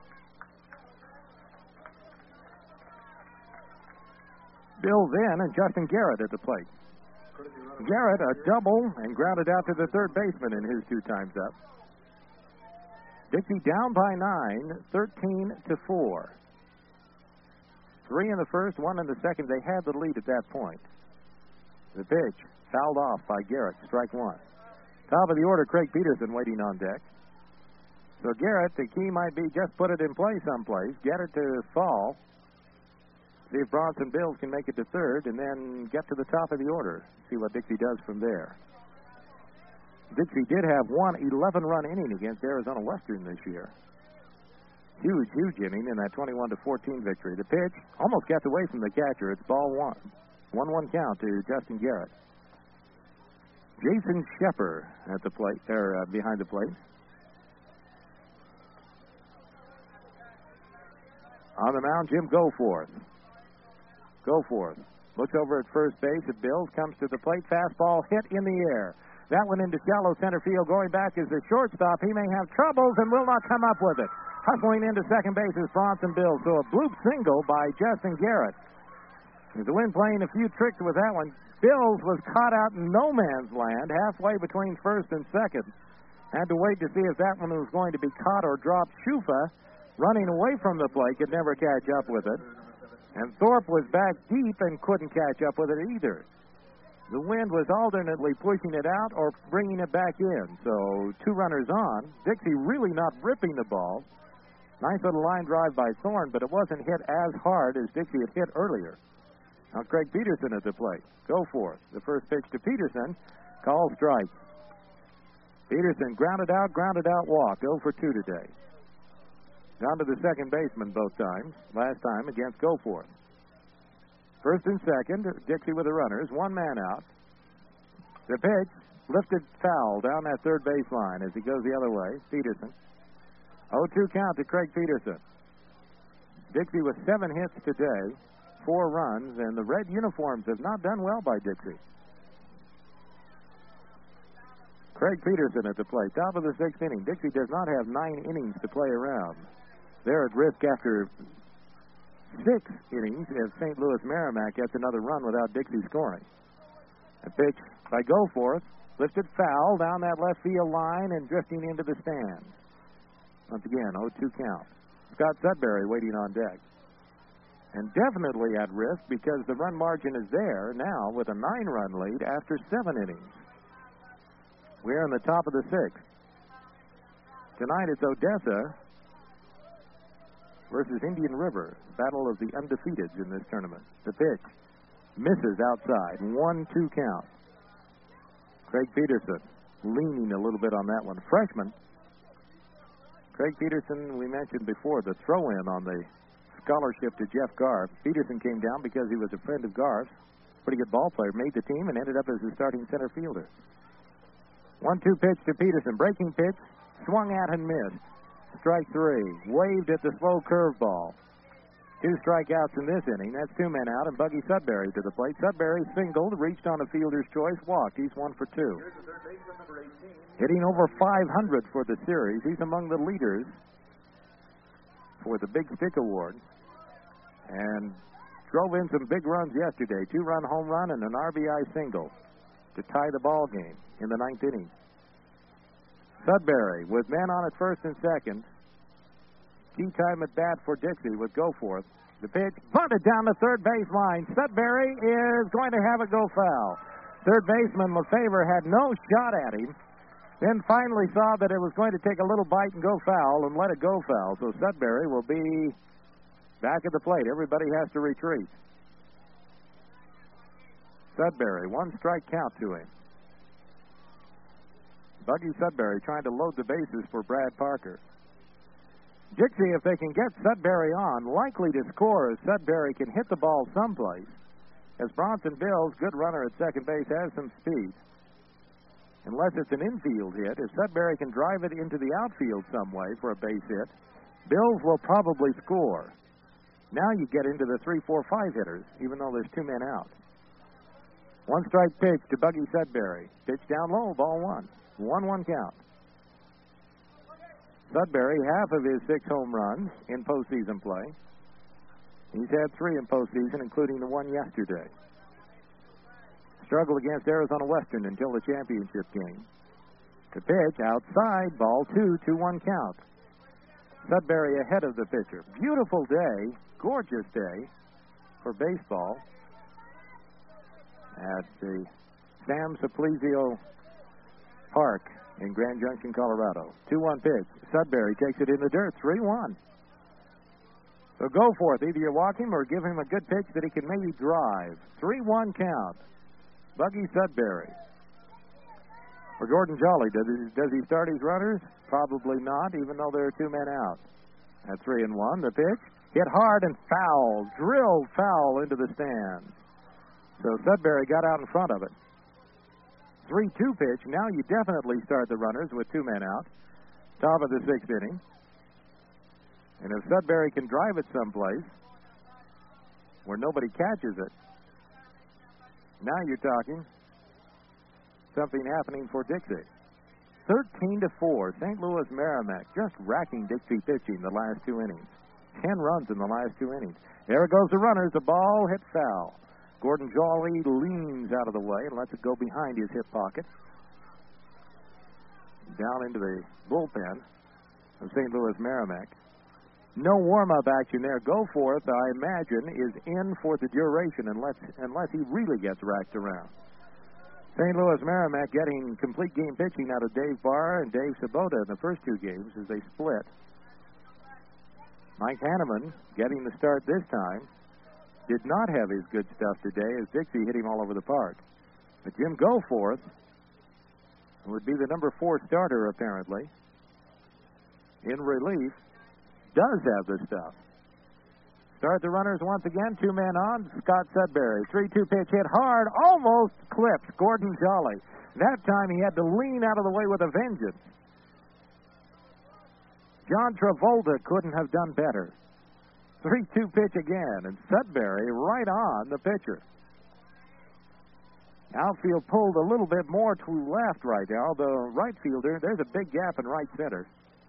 Bills in and Justin Garrett at the plate. Garrett a double and grounded out to the third baseman in his 2 times up. Dixie down by 9, 13-4. 3 in the first, 1 in the second. They had the lead at that point. The pitch fouled off by Garrett, strike one. Top of the order, Craig Peterson waiting on deck. So Garrett, the key might be just put it in play someplace, get it to fall, see if Bronson Bills can make it to third, and then get to the top of the order, see what Dixie does from there. Dixie did have one 11-run inning against Arizona Western this year. Huge inning in that 21-14 victory. The pitch almost gets away from the catcher. It's ball one. 1-1 count to Justin Garrett. Jason Shepard at the plate, behind the plate. On the mound, Jim Goforth. Goforth looks over at first base at Bills, comes to the plate, fastball hit in the air. That one into shallow center field. Going back is the shortstop. He may have troubles and will not come up with it. Hustling into second base is Bronson Bills. So a bloop single by Justin Garrett. The Wind playing a few tricks with that one. Bills was caught out in no man's land, halfway between first and second. Had to wait to see if that one was going to be caught or dropped. Schufa, running away from the plate, could never catch up with it. And Thorpe was back deep and couldn't catch up with it either. The Wind was alternately pushing it out or bringing it back in. So 2 runners on. Dixie really not ripping the ball. Nice little line drive by Thorne, but it wasn't hit as hard as Dixie had hit earlier. Now Craig Peterson at the plate. Goforth. The first pitch to Peterson. Call strike. Peterson grounded out, walk. 0 for 2 today. Down to the second baseman both times. Last time against Goforth. First and second, Dixie with the runners. 1 man out. The pitch, lifted foul down that third baseline as he goes the other way. Peterson. 0-2 count to Craig Peterson. Dixie with 7 hits today. 4 runs, and the red uniforms have not done well by Dixie. Craig Peterson at the plate, top of the 6th inning. Dixie does not have 9 innings to play around. They're at risk after 6 innings if St. Louis Merrimack gets another run without Dixie scoring. A pitch by Goforth, lifted foul down that left field line and drifting into the stands. Once again, 0-2 count. Scott Sudbury waiting on deck. And definitely at risk because the run margin is there now with a 9-run lead after 7 innings. We're in the top of the 6th. Tonight it's Odessa versus Indian River. Battle of the undefeateds in this tournament. The pitch misses outside. 1-2 count. Craig Peterson leaning a little bit on that one. Freshman. Craig Peterson, we mentioned before, the throw-in on the scholarship to Jeff Garf. Peterson came down because he was a friend of Garf's. Pretty good ball player. Made the team and ended up as the starting center fielder. 1-2 pitch to Peterson. Breaking pitch. Swung at and missed. Strike 3. Waved at the slow curveball. 2 strikeouts in this inning. That's 2 men out, and Buggy Sudbury to the plate. Sudbury singled, reached on a fielder's choice, walked. He's 1 for 2. Hitting over .500 for the series. He's among the leaders for the Big Stick Award. And drove in some big runs yesterday. 2-run home run and an RBI single to tie the ball game in the 9th inning. Sudbury with men on at first and second. Key time at bat for Dixie with Goforth. The pitch bunted down the third base line. Sudbury is going to have it go foul. Third baseman Lefevre had no shot at him. Then finally saw that it was going to take a little bite and go foul and let it go foul. So Sudbury will be back at the plate. Everybody has to retreat. Sudbury, 1 strike count to him. Buggy Sudbury trying to load the bases for Brad Parker. Dixie, if they can get Sudbury on, likely to score as Sudbury can hit the ball someplace. As Bronson Bills, good runner at second base, has some speed. Unless it's an infield hit, if Sudbury can drive it into the outfield some way for a base hit, Bills will probably score. Now you get into the 3, 4, 5 hitters, even though there's 2 men out. 1 strike pitch to Buggy Sudbury. Pitch down low, ball 1. 1-1 count. Sudbury, half of his 6 home runs in postseason play. He's had 3 in postseason, including the one yesterday. Struggled against Arizona Western until the championship game. The pitch outside, ball 2, 2-1 count. Sudbury ahead of the pitcher. Beautiful day, gorgeous day for baseball at the Sam Simplizio Park in Grand Junction, Colorado. 2-1 pitch. Sudbury takes it in the dirt. 3-1. So go for it. Either you walk him or give him a good pitch that he can maybe drive. 3-1 count. Buggy Sudbury. For Gordon Jolly, does he start his runners? Probably not, even though there are 2 men out. At 3-1, the pitch hit hard and foul. Drilled foul into the stands. So Sudbury got out in front of it. 3-2 pitch. Now you definitely start the runners with 2 men out. Top of the 6th inning. And if Sudbury can drive it someplace where nobody catches it, now you're talking something happening for Dixie. 13-4. St. Louis Merrimack just racking Dixie pitching the last 2 innings. 10 runs in the last 2 innings. There goes the runners. The ball hit foul. Gordon Jolly leans out of the way and lets it go behind his hip pocket. Down into the bullpen of St. Louis Merrimack. No warm-up action there. Goforth, I imagine, is in for the duration unless he really gets racked around. St. Louis Merrimack getting complete game pitching out of Dave Barr and Dave Sabota in the first 2 games as they split. Mike Hanneman getting the start this time. Did not have his good stuff today as Dixie hit him all over the park. But Jim Goforth would be the number 4 starter, apparently. In relief, does have the stuff. Start the runners once again. 2 men on. Scott Sudbury. 3-2 pitch hit hard. Almost clipped Gordon Jolly. That time he had to lean out of the way with a vengeance. John Travolta couldn't have done better. 3-2 pitch again, and Sudbury right on the pitcher. Outfield pulled a little bit more to left right now. The right fielder, there's a big gap in right center.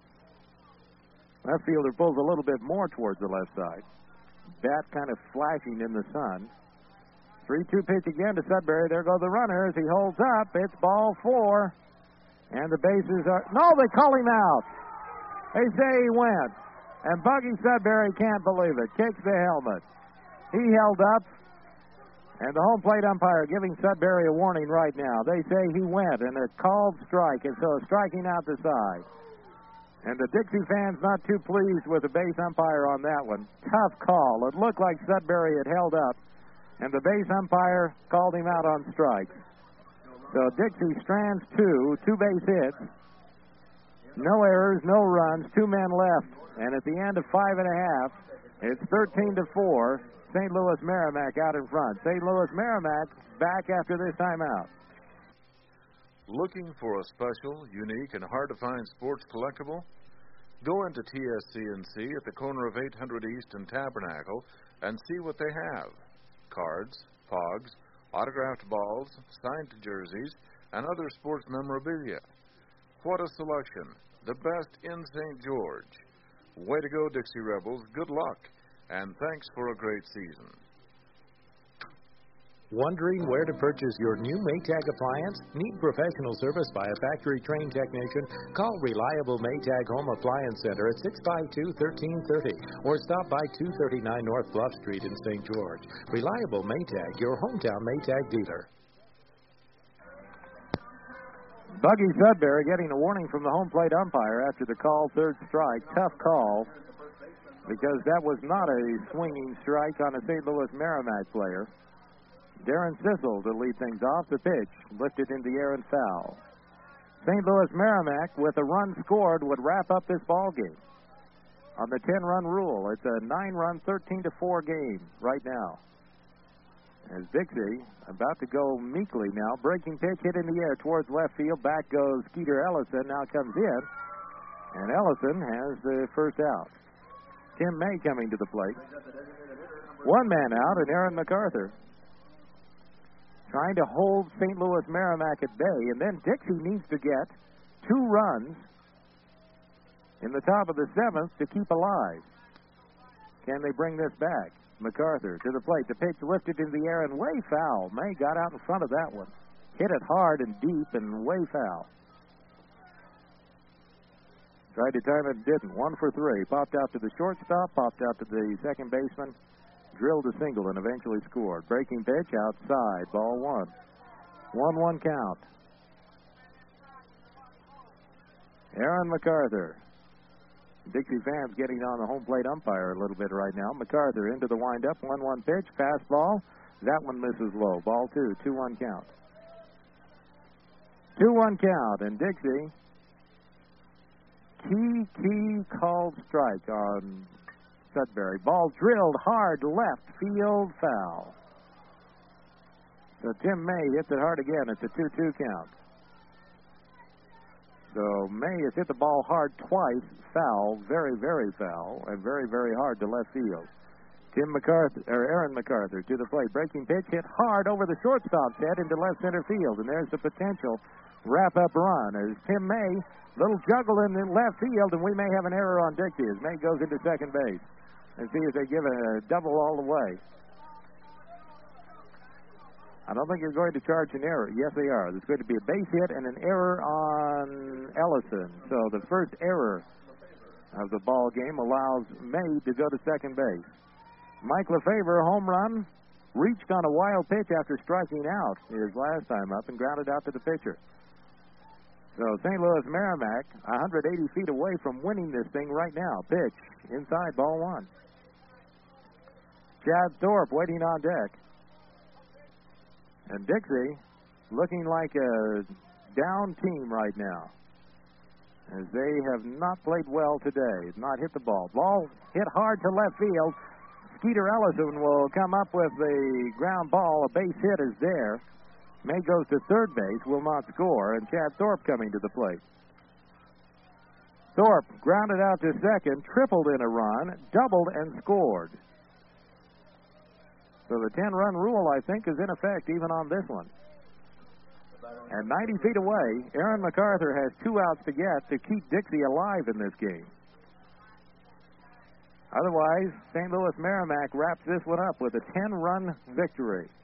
Left fielder pulls a little bit more towards the left side. Bat kind of flashing in the sun. 3-2 pitch again to Sudbury. There go the runners. He holds up. It's ball 4. And the bases are... No, they call him out. They say he went. And Buggy Sudbury can't believe it. Kicks the helmet. He held up. And the home plate umpire giving Sudbury a warning right now. They say he went, and a called strike. And so striking out the side. And the Dixie fans not too pleased with the base umpire on that one. Tough call. It looked like Sudbury had held up. And the base umpire called him out on strikes. So Dixie strands 2 base hits. No errors, no runs, 2 men left. And at the end of 5.5, it's 13-4. St. Louis Merrimack out in front. St. Louis Merrimack back after this timeout. Looking for a special, unique, and hard-to-find sports collectible? Go into TSC&C at the corner of 800 East and Tabernacle and see what they have. Cards, pogs, autographed balls, signed jerseys, and other sports memorabilia. What a selection. The best in St. George. Way to go, Dixie Rebels. Good luck, and thanks for a great season. Wondering where to purchase your new Maytag appliance? Need professional service by a factory-trained technician? Call Reliable Maytag Home Appliance Center at 652-1330 or stop by 239 North Bluff Street in St. George. Reliable Maytag, your hometown Maytag dealer. Buggy Sudbury getting a warning from the home plate umpire after the call, third strike. Tough call because that was not a swinging strike on a St. Louis Merrimack player. Darren Sissel to lead things off. The pitch lifted in the air and foul. St. Louis Merrimack, with a run scored, would wrap up this ball game on the 10-run rule. It's a 9-run, 13-4 game right now. As Dixie about to go meekly now. Breaking pitch hit in the air towards left field. Back goes Skeeter Ellison. Now comes in. And Ellison has the first out. Tim May coming to the plate. One man out, and Aaron MacArthur trying to hold St. Louis Merrimack at bay, and then Dixie needs to get 2 runs in the top of the 7th to keep alive. Can they bring this back? MacArthur to the plate. The pitch lifted in the air and way foul. May got out in front of that one. Hit it hard and deep and way foul. Tried to time it, didn't. 1 for 3. Popped out to the shortstop, popped out to the second baseman. Drilled a single and eventually scored. Breaking pitch outside. Ball 1. 1-1 count. Aaron MacArthur. Dixie fans getting on the home plate umpire a little bit right now. MacArthur into the windup. 1-1 pitch. Fastball. That one misses low. Ball 2. 2-1 count. 2-1 count. And Dixie. Key called strike on Sudbury. Ball drilled hard left field, foul. So Tim May hits it hard again. It's a 2-2 count. So May has hit the ball hard twice, foul, very, very foul, and very, very hard to left field. Aaron MacArthur to the plate. Breaking pitch hit hard over the shortstop's head into left center field, and there's the potential wrap-up run as Tim May, little juggle in the left field, and we may have an error on Dixie as May goes into second base. And see if they give a double all the way. I don't think they're going to charge an error. Yes, they are. There's going to be a base hit and an error on Ellison. So the first error of the ball game allows May to go to second base. Mike Lefevre, home run, reached on a wild pitch after striking out his last time up and grounded out to the pitcher. So St. Louis Merrimack 180 feet away from winning this thing right now. Pitch inside, ball 1. Chad Thorpe waiting on deck. And Dixie looking like a down team right now, as they have not played well today. Not hit the ball. Ball hit hard to left field. Skeeter Ellison will come up with the ground ball. A base hit is there. May goes to third base, will not score, and Chad Thorpe coming to the plate. Thorpe grounded out to second, tripled in a run, doubled and scored. So the 10-run rule, I think, is in effect even on this one. And 90 feet away, Aaron MacArthur has 2 outs to get to keep Dixie alive in this game. Otherwise, St. Louis Merrimack wraps this one up with a 10-run victory.